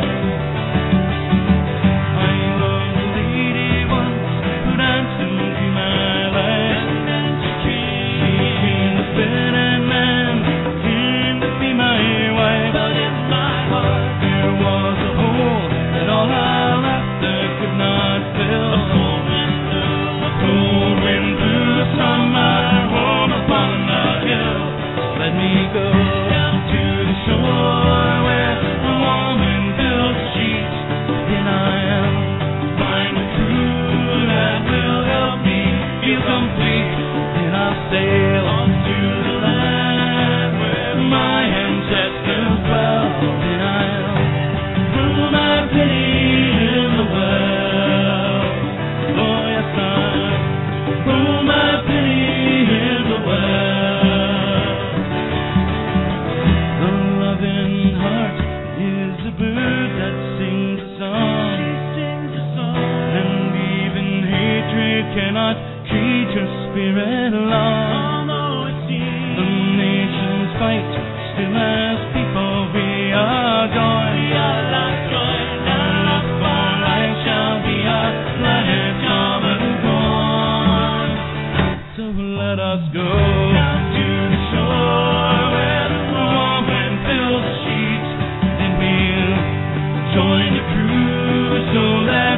I loved a lady once who danced into my life. Between the bed and man came to be my wife. But in my heart there was a hole that all our laughter could not fill. A cold wind blew, a cold wind blew the summer warm upon the hill. Let me go down to the shore where the warm wind fills the sheets. Then I'll find a crew that will help me feel complete. Then I'll sail on to the land where my ancestors dwell. Then I'll throw my penny in the well. Oh yes, I'll throw my penny in the well. The loving heart is a bird that sings a song. And even hatred cannot treat your spirit along. The nations fight, still as people we are joined. We are like joined, and love for life shall be our planet common born. So let us go down to the shore where the warm wind fills the sheets. Then we'll join the crew so that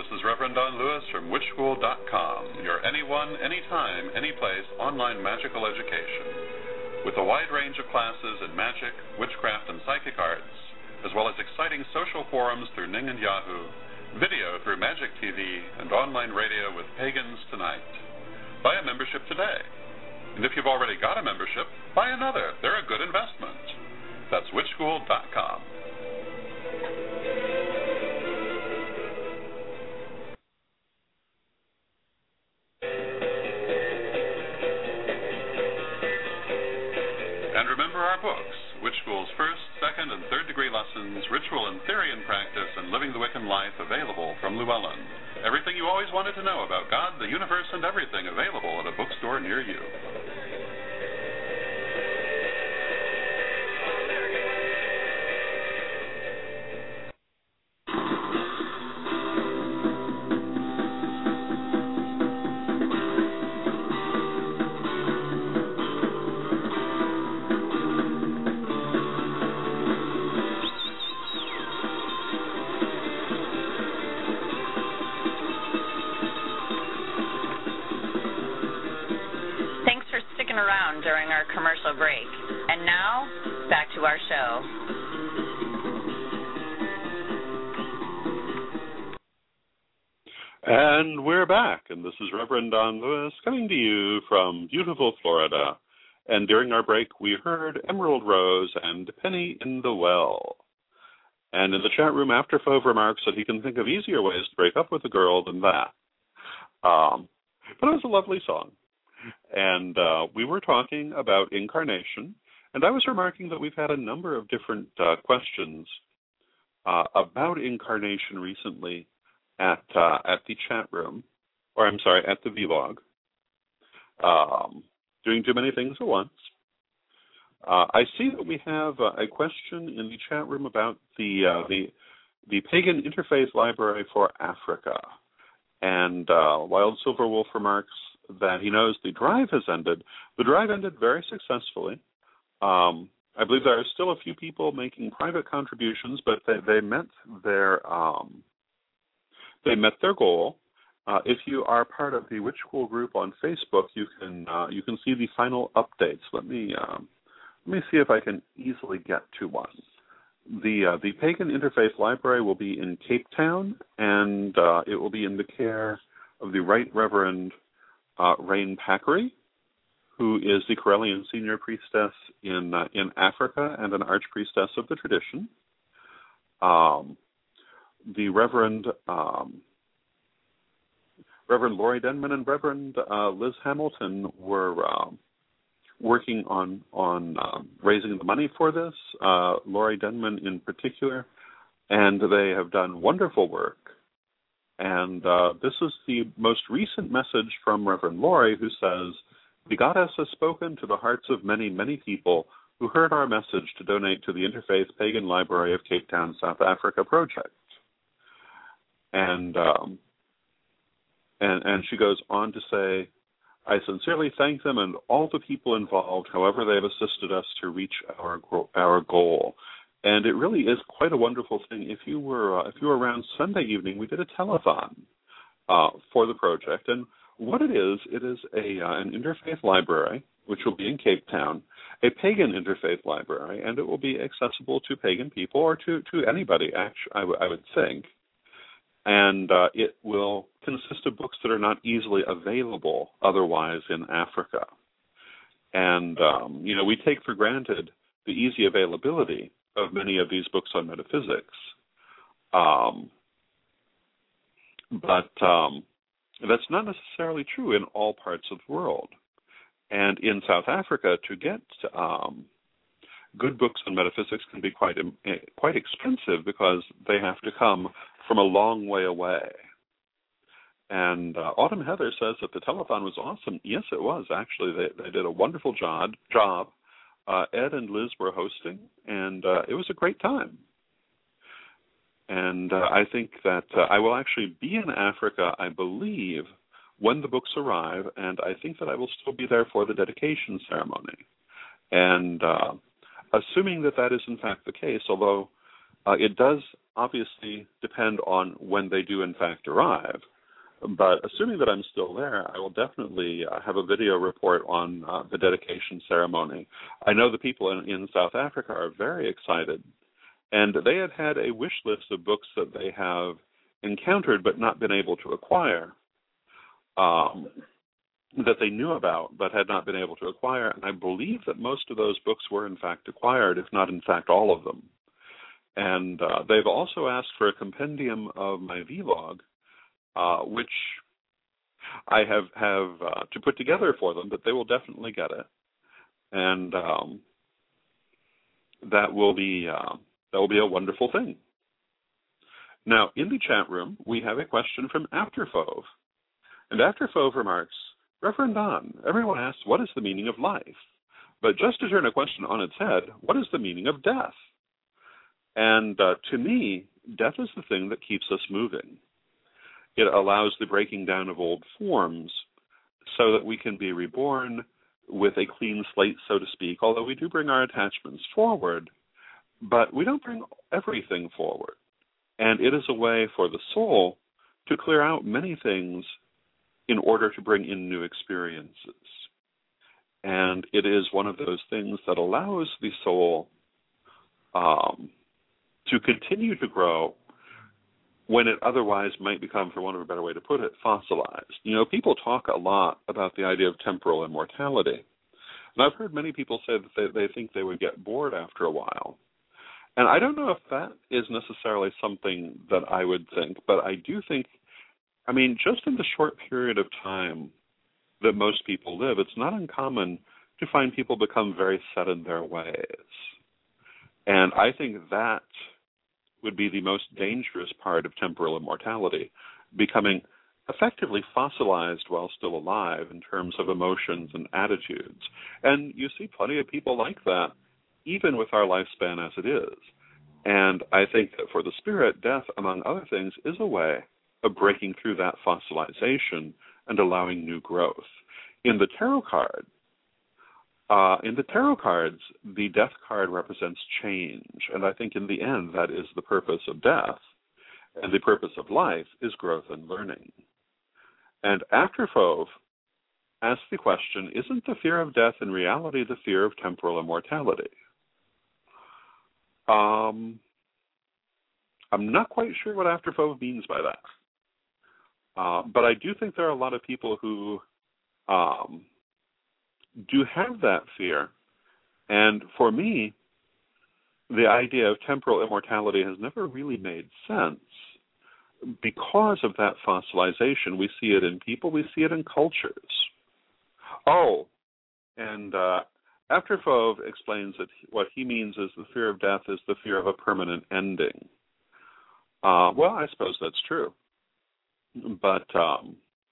this is Reverend Don Lewis from witch school dot com, your anyone, anytime, anyplace online magical education. With a wide range of classes in magic, witchcraft, and psychic arts, as well as exciting social forums through Ning and Yahoo, video through Magic T V, and online radio with Pagans Tonight. Buy a membership today. And if you've already got a membership, buy another. They're a good investment. That's witch school dot com. And remember our books, Witch School's first, second, and third degree lessons, Ritual and Theory and Practice, and Living the Wiccan Life, available from Llewellyn. Everything you always wanted to know about God, the universe, and everything, available at a bookstore near you. Around during our commercial break. And now, back to our show. And we're back, and this is Reverend Don Lewis coming to you from beautiful Florida. And during our break, we heard Emerald Rose and Penny in the Well. And in the chat room, Afterfove remarks that he can think of easier ways to break up with a girl than that. Um, but it was a lovely song. And uh, we were talking about incarnation, and I was remarking that we've had a number of different uh, questions uh, about incarnation recently at uh, at the chat room, or I'm sorry, at the vlog. Um, doing too many things at once. Uh, I see that we have uh, a question in the chat room about the uh, the the Pagan Interfaith Library for Africa, and uh, Wild Silver Wolf remarks that he knows the drive has ended. The drive ended very successfully. Um, I believe there are still a few people making private contributions, but they, they met their um, they met their goal. Uh, if you are part of the Witch School group on Facebook, you can uh, you can see the final updates. Let me um, let me see if I can easily get to one. The uh, the Pagan Interfaith Library will be in Cape Town, and uh, it will be in the care of the Right Reverend Uh, Rain Packery, who is the Corellian senior priestess in uh, in Africa and an archpriestess of the tradition. Um, the Reverend um, Reverend Laurie Denman and Reverend uh, Liz Hamilton were uh, working on on um, raising the money for this. Uh, Laurie Denman in particular, and they have done wonderful work. And uh, this is the most recent message from Reverend Laurie, who says, "The goddess has spoken to the hearts of many, many people who heard our message to donate to the Interfaith Pagan Library of Cape Town, South Africa project." And, um, and, and she goes on to say, "I sincerely thank them and all the people involved, however they have assisted us to reach our our goal." And it really is quite a wonderful thing. If you were uh, if you were around Sunday evening, we did a telethon uh, for the project. And what it is, it is a uh, an interfaith library, which will be in Cape Town, a pagan interfaith library, and it will be accessible to pagan people or to, to anybody, actually, I, w- I would think. And uh, it will consist of books that are not easily available otherwise in Africa. And, um, you know, we take for granted the easy availability of many of these books on metaphysics. Um, but um, that's not necessarily true in all parts of the world. And in South Africa, to get um, good books on metaphysics can be quite quite expensive because they have to come from a long way away. And uh, Autumn Heather says that the telethon was awesome. Yes, it was, actually. They, they did a wonderful job. job. Uh, Ed and Liz were hosting, and uh, it was a great time. And uh, I think that uh, I will actually be in Africa, I believe, when the books arrive, and I think that I will still be there for the dedication ceremony. And uh, assuming that that is in fact the case, although uh, it does obviously depend on when they do in fact arrive. But assuming that I'm still there, I will definitely uh, have a video report on uh, the dedication ceremony. I know the people in, in South Africa are very excited, and they had had a wish list of books that they have encountered but not been able to acquire, um, that they knew about but had not been able to acquire. And I believe that most of those books were in fact acquired, if not in fact all of them. And uh, they've also asked for a compendium of my vlog, Uh, which I have have uh, to put together for them, but they will definitely get it, and um, that will be uh, that will be a wonderful thing. Now, in the chat room, we have a question from Afterfove, and Afterfove remarks, Reverend Don, everyone asks, what is the meaning of life? But just to turn a question on its head, what is the meaning of death? And uh, to me, death is the thing that keeps us moving. It allows the breaking down of old forms so that we can be reborn with a clean slate, so to speak, although we do bring our attachments forward, but we don't bring everything forward. And it is a way for the soul to clear out many things in order to bring in new experiences. And it is one of those things that allows the soul um, to continue to grow when it otherwise might become, for want of a better way to put it, fossilized. You know, people talk a lot about the idea of temporal immortality. And I've heard many people say that they, they think they would get bored after a while. And I don't know if that is necessarily something that I would think, but I do think, I mean, just in the short period of time that most people live, it's not uncommon to find people become very set in their ways. And I think that would be the most dangerous part of temporal immortality, becoming effectively fossilized while still alive in terms of emotions and attitudes. And you see plenty of people like that, even with our lifespan as it is. And I think that for the spirit, death, among other things, is a way of breaking through that fossilization and allowing new growth. In the tarot card, Uh, in the tarot cards, the death card represents change, and I think in the end that is the purpose of death, and the purpose of life is growth and learning. And Afterfove asks the question, isn't the fear of death in reality the fear of temporal immortality? Um, I'm not quite sure what Afterfove means by that, uh, but I do think there are a lot of people who Um, do have that fear. And for me, the idea of temporal immortality has never really made sense because of that fossilization. We see it in people, we see it in cultures. Oh, and uh, Afterfove explains that what he means is the fear of death is the fear of a permanent ending. Uh, well, I suppose that's true. But... Um,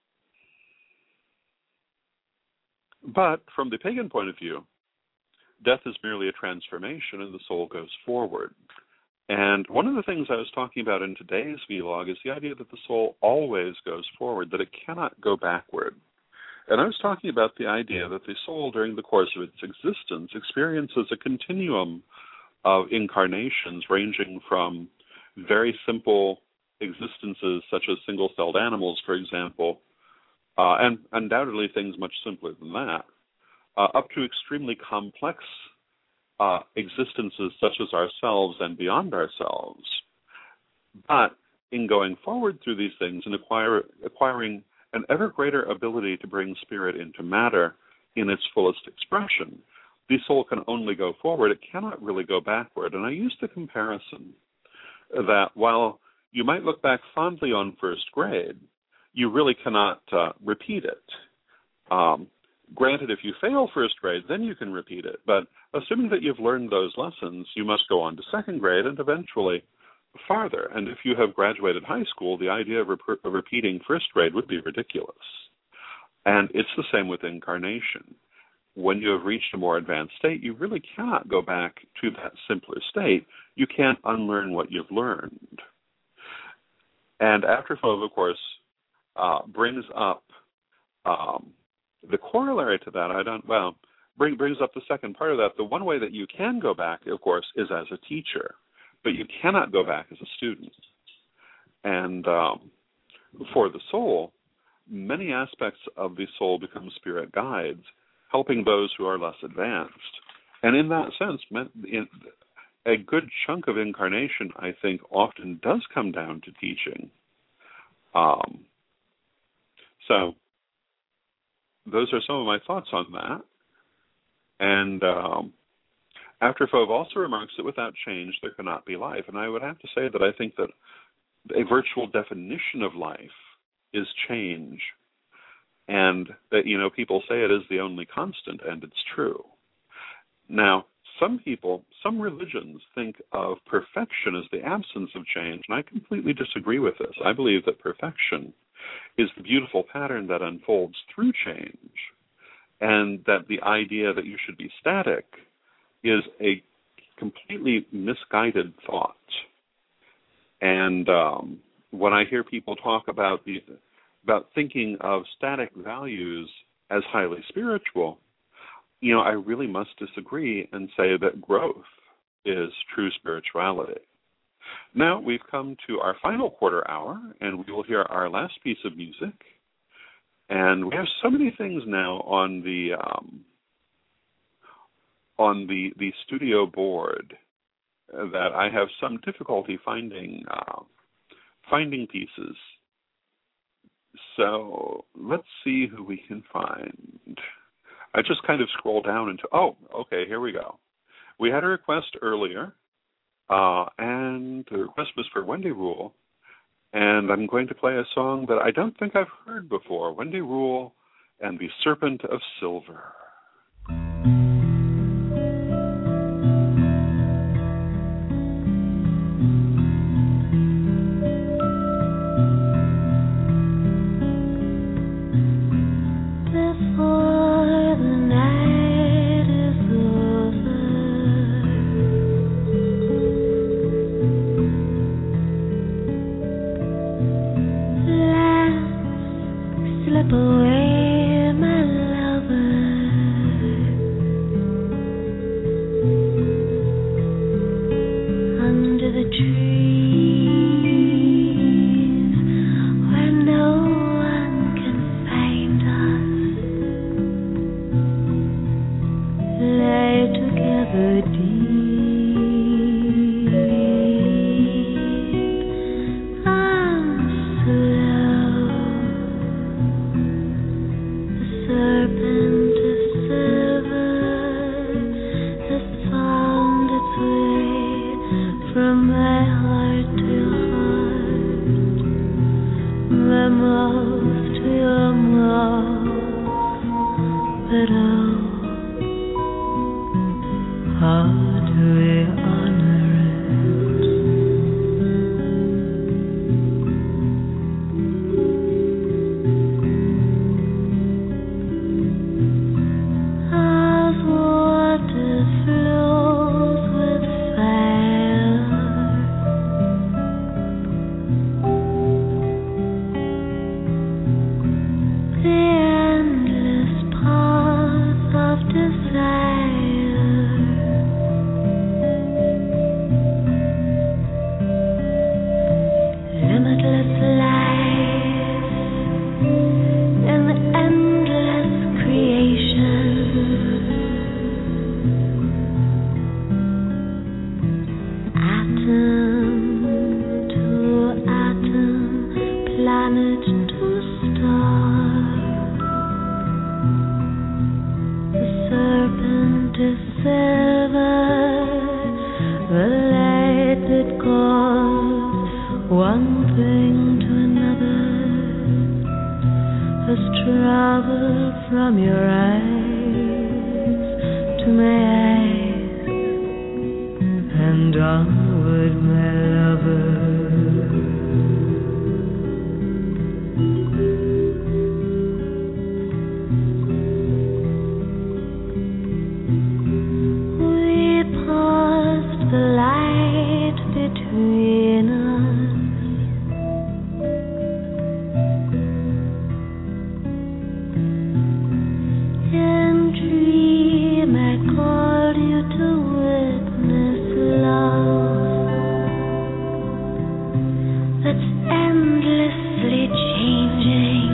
But from the pagan point of view, death is merely a transformation and the soul goes forward. And one of the things I was talking about in today's vlog is the idea that the soul always goes forward, that it cannot go backward. And I was talking about the idea that the soul, during the course of its existence, experiences a continuum of incarnations ranging from very simple existences, such as single-celled animals, for example, Uh, and undoubtedly things much simpler than that, uh, up to extremely complex uh, existences such as ourselves and beyond ourselves. But in going forward through these things and acquire, acquiring an ever greater ability to bring spirit into matter in its fullest expression, the soul can only go forward. It cannot really go backward. And I use the comparison that while you might look back fondly on first grade, you really cannot uh, repeat it. Um, granted, if you fail first grade, then you can repeat it. But assuming that you've learned those lessons, you must go on to second grade and eventually farther. And if you have graduated high school, the idea of, rep- of repeating first grade would be ridiculous. And it's the same with incarnation. When you have reached a more advanced state, you really cannot go back to that simpler state. You can't unlearn what you've learned. And Afterfove, of course, Uh, brings up um, the corollary to that. I don't, well, bring, brings up the second part of that. The one way that you can go back, of course, is as a teacher, but you cannot go back as a student. And um, for the soul, many aspects of the soul become spirit guides, helping those who are less advanced. And in that sense, in, a good chunk of incarnation, I think, often does come down to teaching. Um, so those are some of my thoughts on that. And um, After Fauve also remarks that without change there cannot be life. And I would have to say that I think that a virtual definition of life is change. And that, you know, people say it is the only constant, and it's true. Now, some people, some religions think of perfection as the absence of change, and I completely disagree with this. I believe that perfection is the beautiful pattern that unfolds through change, and that the idea that you should be static is a completely misguided thought. And um, when I hear people talk about the about thinking of static values as highly spiritual, you know, I really must disagree and say that growth is true spirituality. Now we've come to our final quarter hour, and we will hear our last piece of music. And we have so many things now on the um, on the, the studio board that I have some difficulty finding uh, finding pieces. So let's see who we can find. I just kind of scroll down into, oh, okay, here we go. We had a request earlier, uh, and the request was for Wendy Rule, and I'm going to play a song that I don't think I've heard before, Wendy Rule and the Serpent of Silver. Dream I called you to witness love. that's endlessly changing,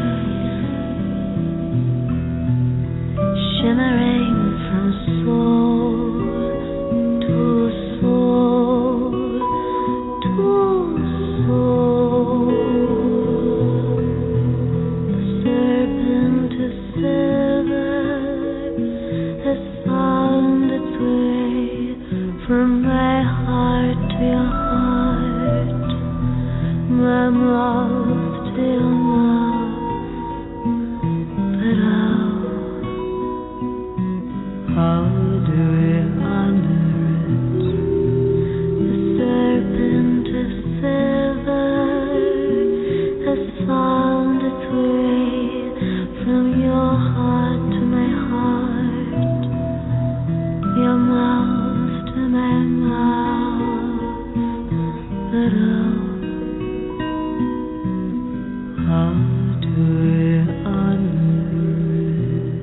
shimmering from soul to soul to soul. The serpent of silver has found its way from my heart to your heart, my mouth to your mouth. But how, how do we honor it? The serpent of silver has found its way from your heart to my heart, your mouth to my mouth. But oh, how do we honor it?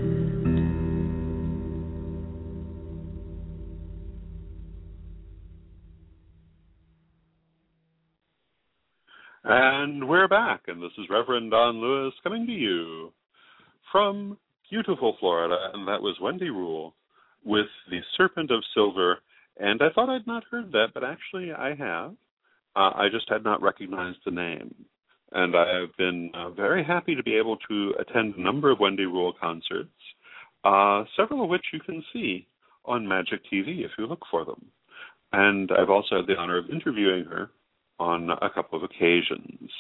And we're back, and this is Reverend Don Lewis coming to you from beautiful Florida, and that was Wendy Rule with The Serpent of Silver. And I thought I'd not heard that, but actually I have. Uh, I just had not recognized the name. And I have been uh, very happy to be able to attend a number of Wendy Rule concerts, uh, several of which you can see on Magic T V if you look for them. And I've also had the honor of interviewing her on a couple of occasions.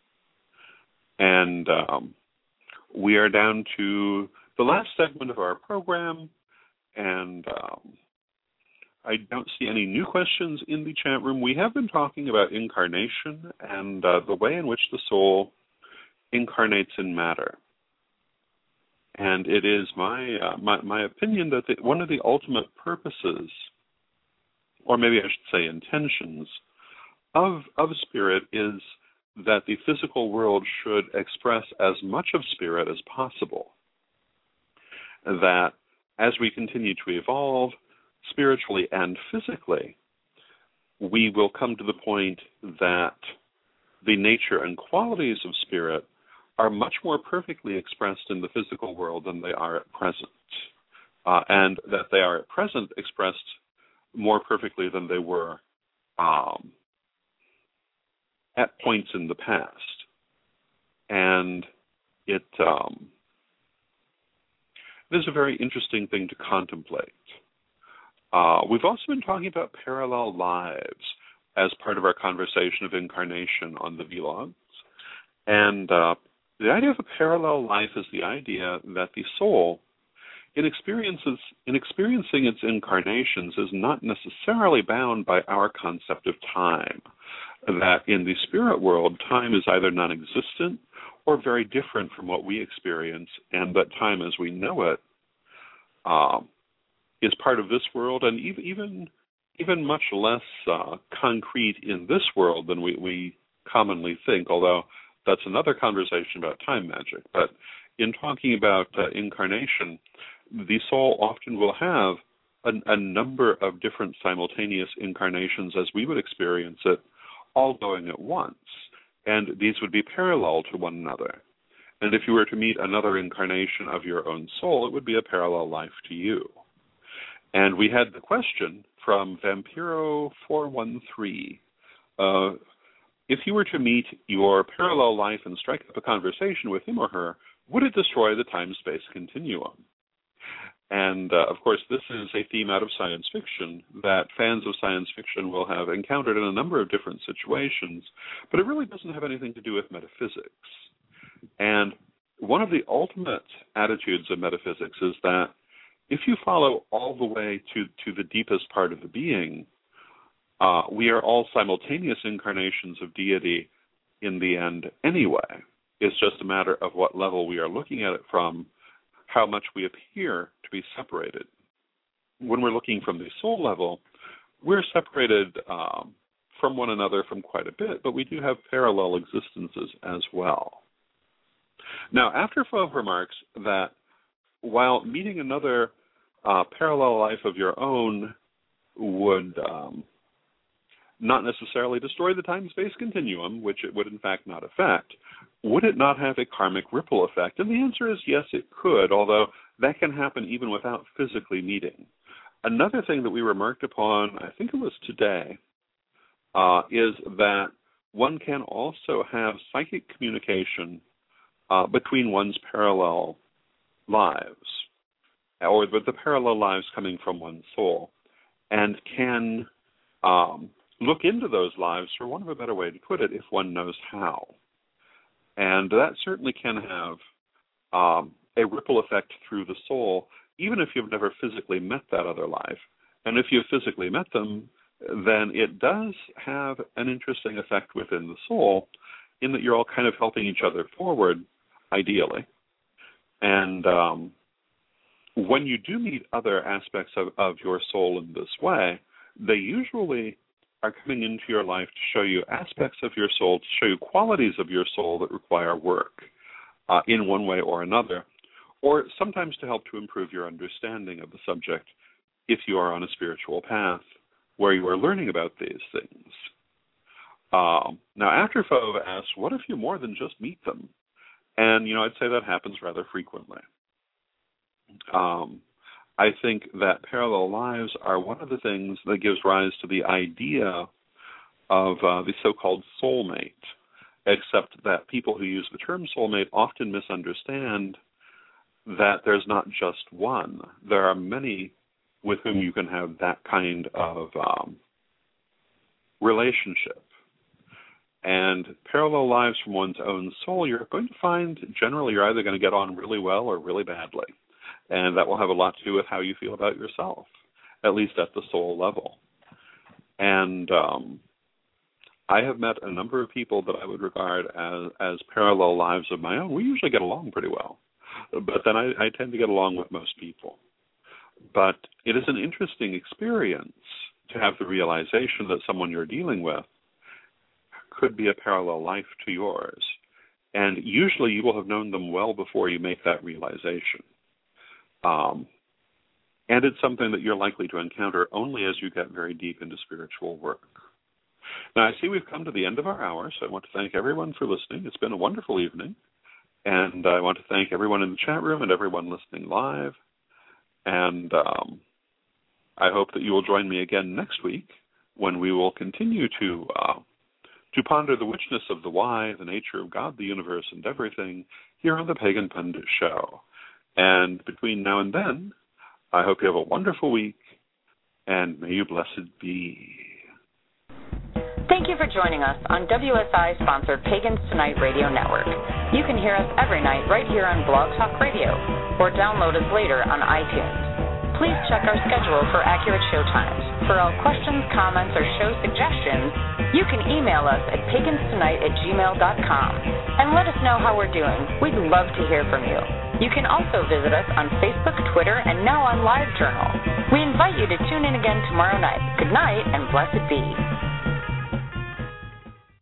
And um, we are down to the last segment of our program, and um, I don't see any new questions in the chat room. We have been talking about incarnation and uh, the way in which the soul incarnates in matter. And it is my uh, my, my opinion that the, one of the ultimate purposes, or maybe I should say intentions, of of spirit is that the physical world should express as much of spirit as possible. That as we continue to evolve spiritually and physically, we will come to the point that the nature and qualities of spirit are much more perfectly expressed in the physical world than they are at present. Uh, and that they are at present expressed more perfectly than they were um, at points in the past. And it, um, it is a very interesting thing to contemplate. Uh, we've also been talking about parallel lives as part of our conversation of incarnation on the vlogs. And uh, the idea of a parallel life is the idea that the soul, in experiences, in experiencing its incarnations, is not necessarily bound by our concept of time. That in the spirit world, time is either non-existent or very different from what we experience, and that time as we know it uh, is part of this world, and even even, even much less uh, concrete in this world than we, we commonly think, although that's another conversation about time magic. But in talking about uh, incarnation, the soul often will have a, a number of different simultaneous incarnations as we would experience it, all going at once. And these would be parallel to one another. And if you were to meet another incarnation of your own soul, it would be a parallel life to you. And we had the question from Vampiro four one three. Uh, if you were to meet your parallel life and strike up a conversation with him or her, would it destroy the time-space continuum? And, uh, of course, this is a theme out of science fiction that fans of science fiction will have encountered in a number of different situations, but it really doesn't have anything to do with metaphysics. And one of the ultimate attitudes of metaphysics is that if you follow all the way to, to the deepest part of the being, uh, we are all simultaneous incarnations of deity in the end anyway. It's just a matter of what level we are looking at it from, how much we appear to be separated. When we're looking from the soul level, we're separated um, from one another from quite a bit, but we do have parallel existences as well. Now, after Fauve remarks that while meeting another uh, parallel life of your own would um, not necessarily destroy the time-space continuum, which it would in fact not affect, would it not have a karmic ripple effect? And the answer is yes, it could, although that can happen even without physically meeting. Another thing that we remarked upon, I think it was today, uh, is that one can also have psychic communication uh, between one's parallel lives, or with the parallel lives coming from one's soul, and can um, look into those lives, for want of a better way to put it, if one knows how. And that certainly can have um, a ripple effect through the soul, even if you've never physically met that other life. And if you've physically met them, then it does have an interesting effect within the soul, in that you're all kind of helping each other forward, ideally. And um, when you do meet other aspects of, of your soul in this way, they usually are coming into your life to show you aspects of your soul, to show you qualities of your soul that require work uh, in one way or another, or sometimes to help to improve your understanding of the subject if you are on a spiritual path where you are learning about these things. Um, now, After Fove asks, what if you more than just meet them? And, you know, I'd say that happens rather frequently. Um, I think that parallel lives are one of the things that gives rise to the idea of uh, the so-called soulmate, except that people who use the term soulmate often misunderstand that there's not just one. There are many with whom you can have that kind of um, relationship. And parallel lives from one's own soul, you're going to find generally you're either going to get on really well or really badly. And that will have a lot to do with how you feel about yourself, at least at the soul level. And um, I have met a number of people that I would regard as, as parallel lives of my own. We usually get along pretty well, but then I, I tend to get along with most people. But it is an interesting experience to have the realization that someone you're dealing with could be a parallel life to yours. And usually you will have known them well before you make that realization. Um, and it's something that you're likely to encounter only as you get very deep into spiritual work. Now, I see we've come to the end of our hour, so I want to thank everyone for listening. It's been a wonderful evening. And I want to thank everyone in the chat room and everyone listening live. And um, I hope that you will join me again next week when we will continue to uh, to ponder the witchness of the why, the nature of God, the universe, and everything here on the Pagan Pundit Show. And between now and then, I hope you have a wonderful week, and may you blessed be. Thank you for joining us on W S I-sponsored Pagans Tonight Radio Network. You can hear us every night right here on Blog Talk Radio, or download us later on iTunes. Please check our schedule for accurate show times. For all questions, comments, or show suggestions, you can email us at paganstonight at gmail dot com and let us know how we're doing. We'd love to hear from you. You can also visit us on Facebook, Twitter, and now on LiveJournal. We invite you to tune in again tomorrow night. Good night, and blessed be.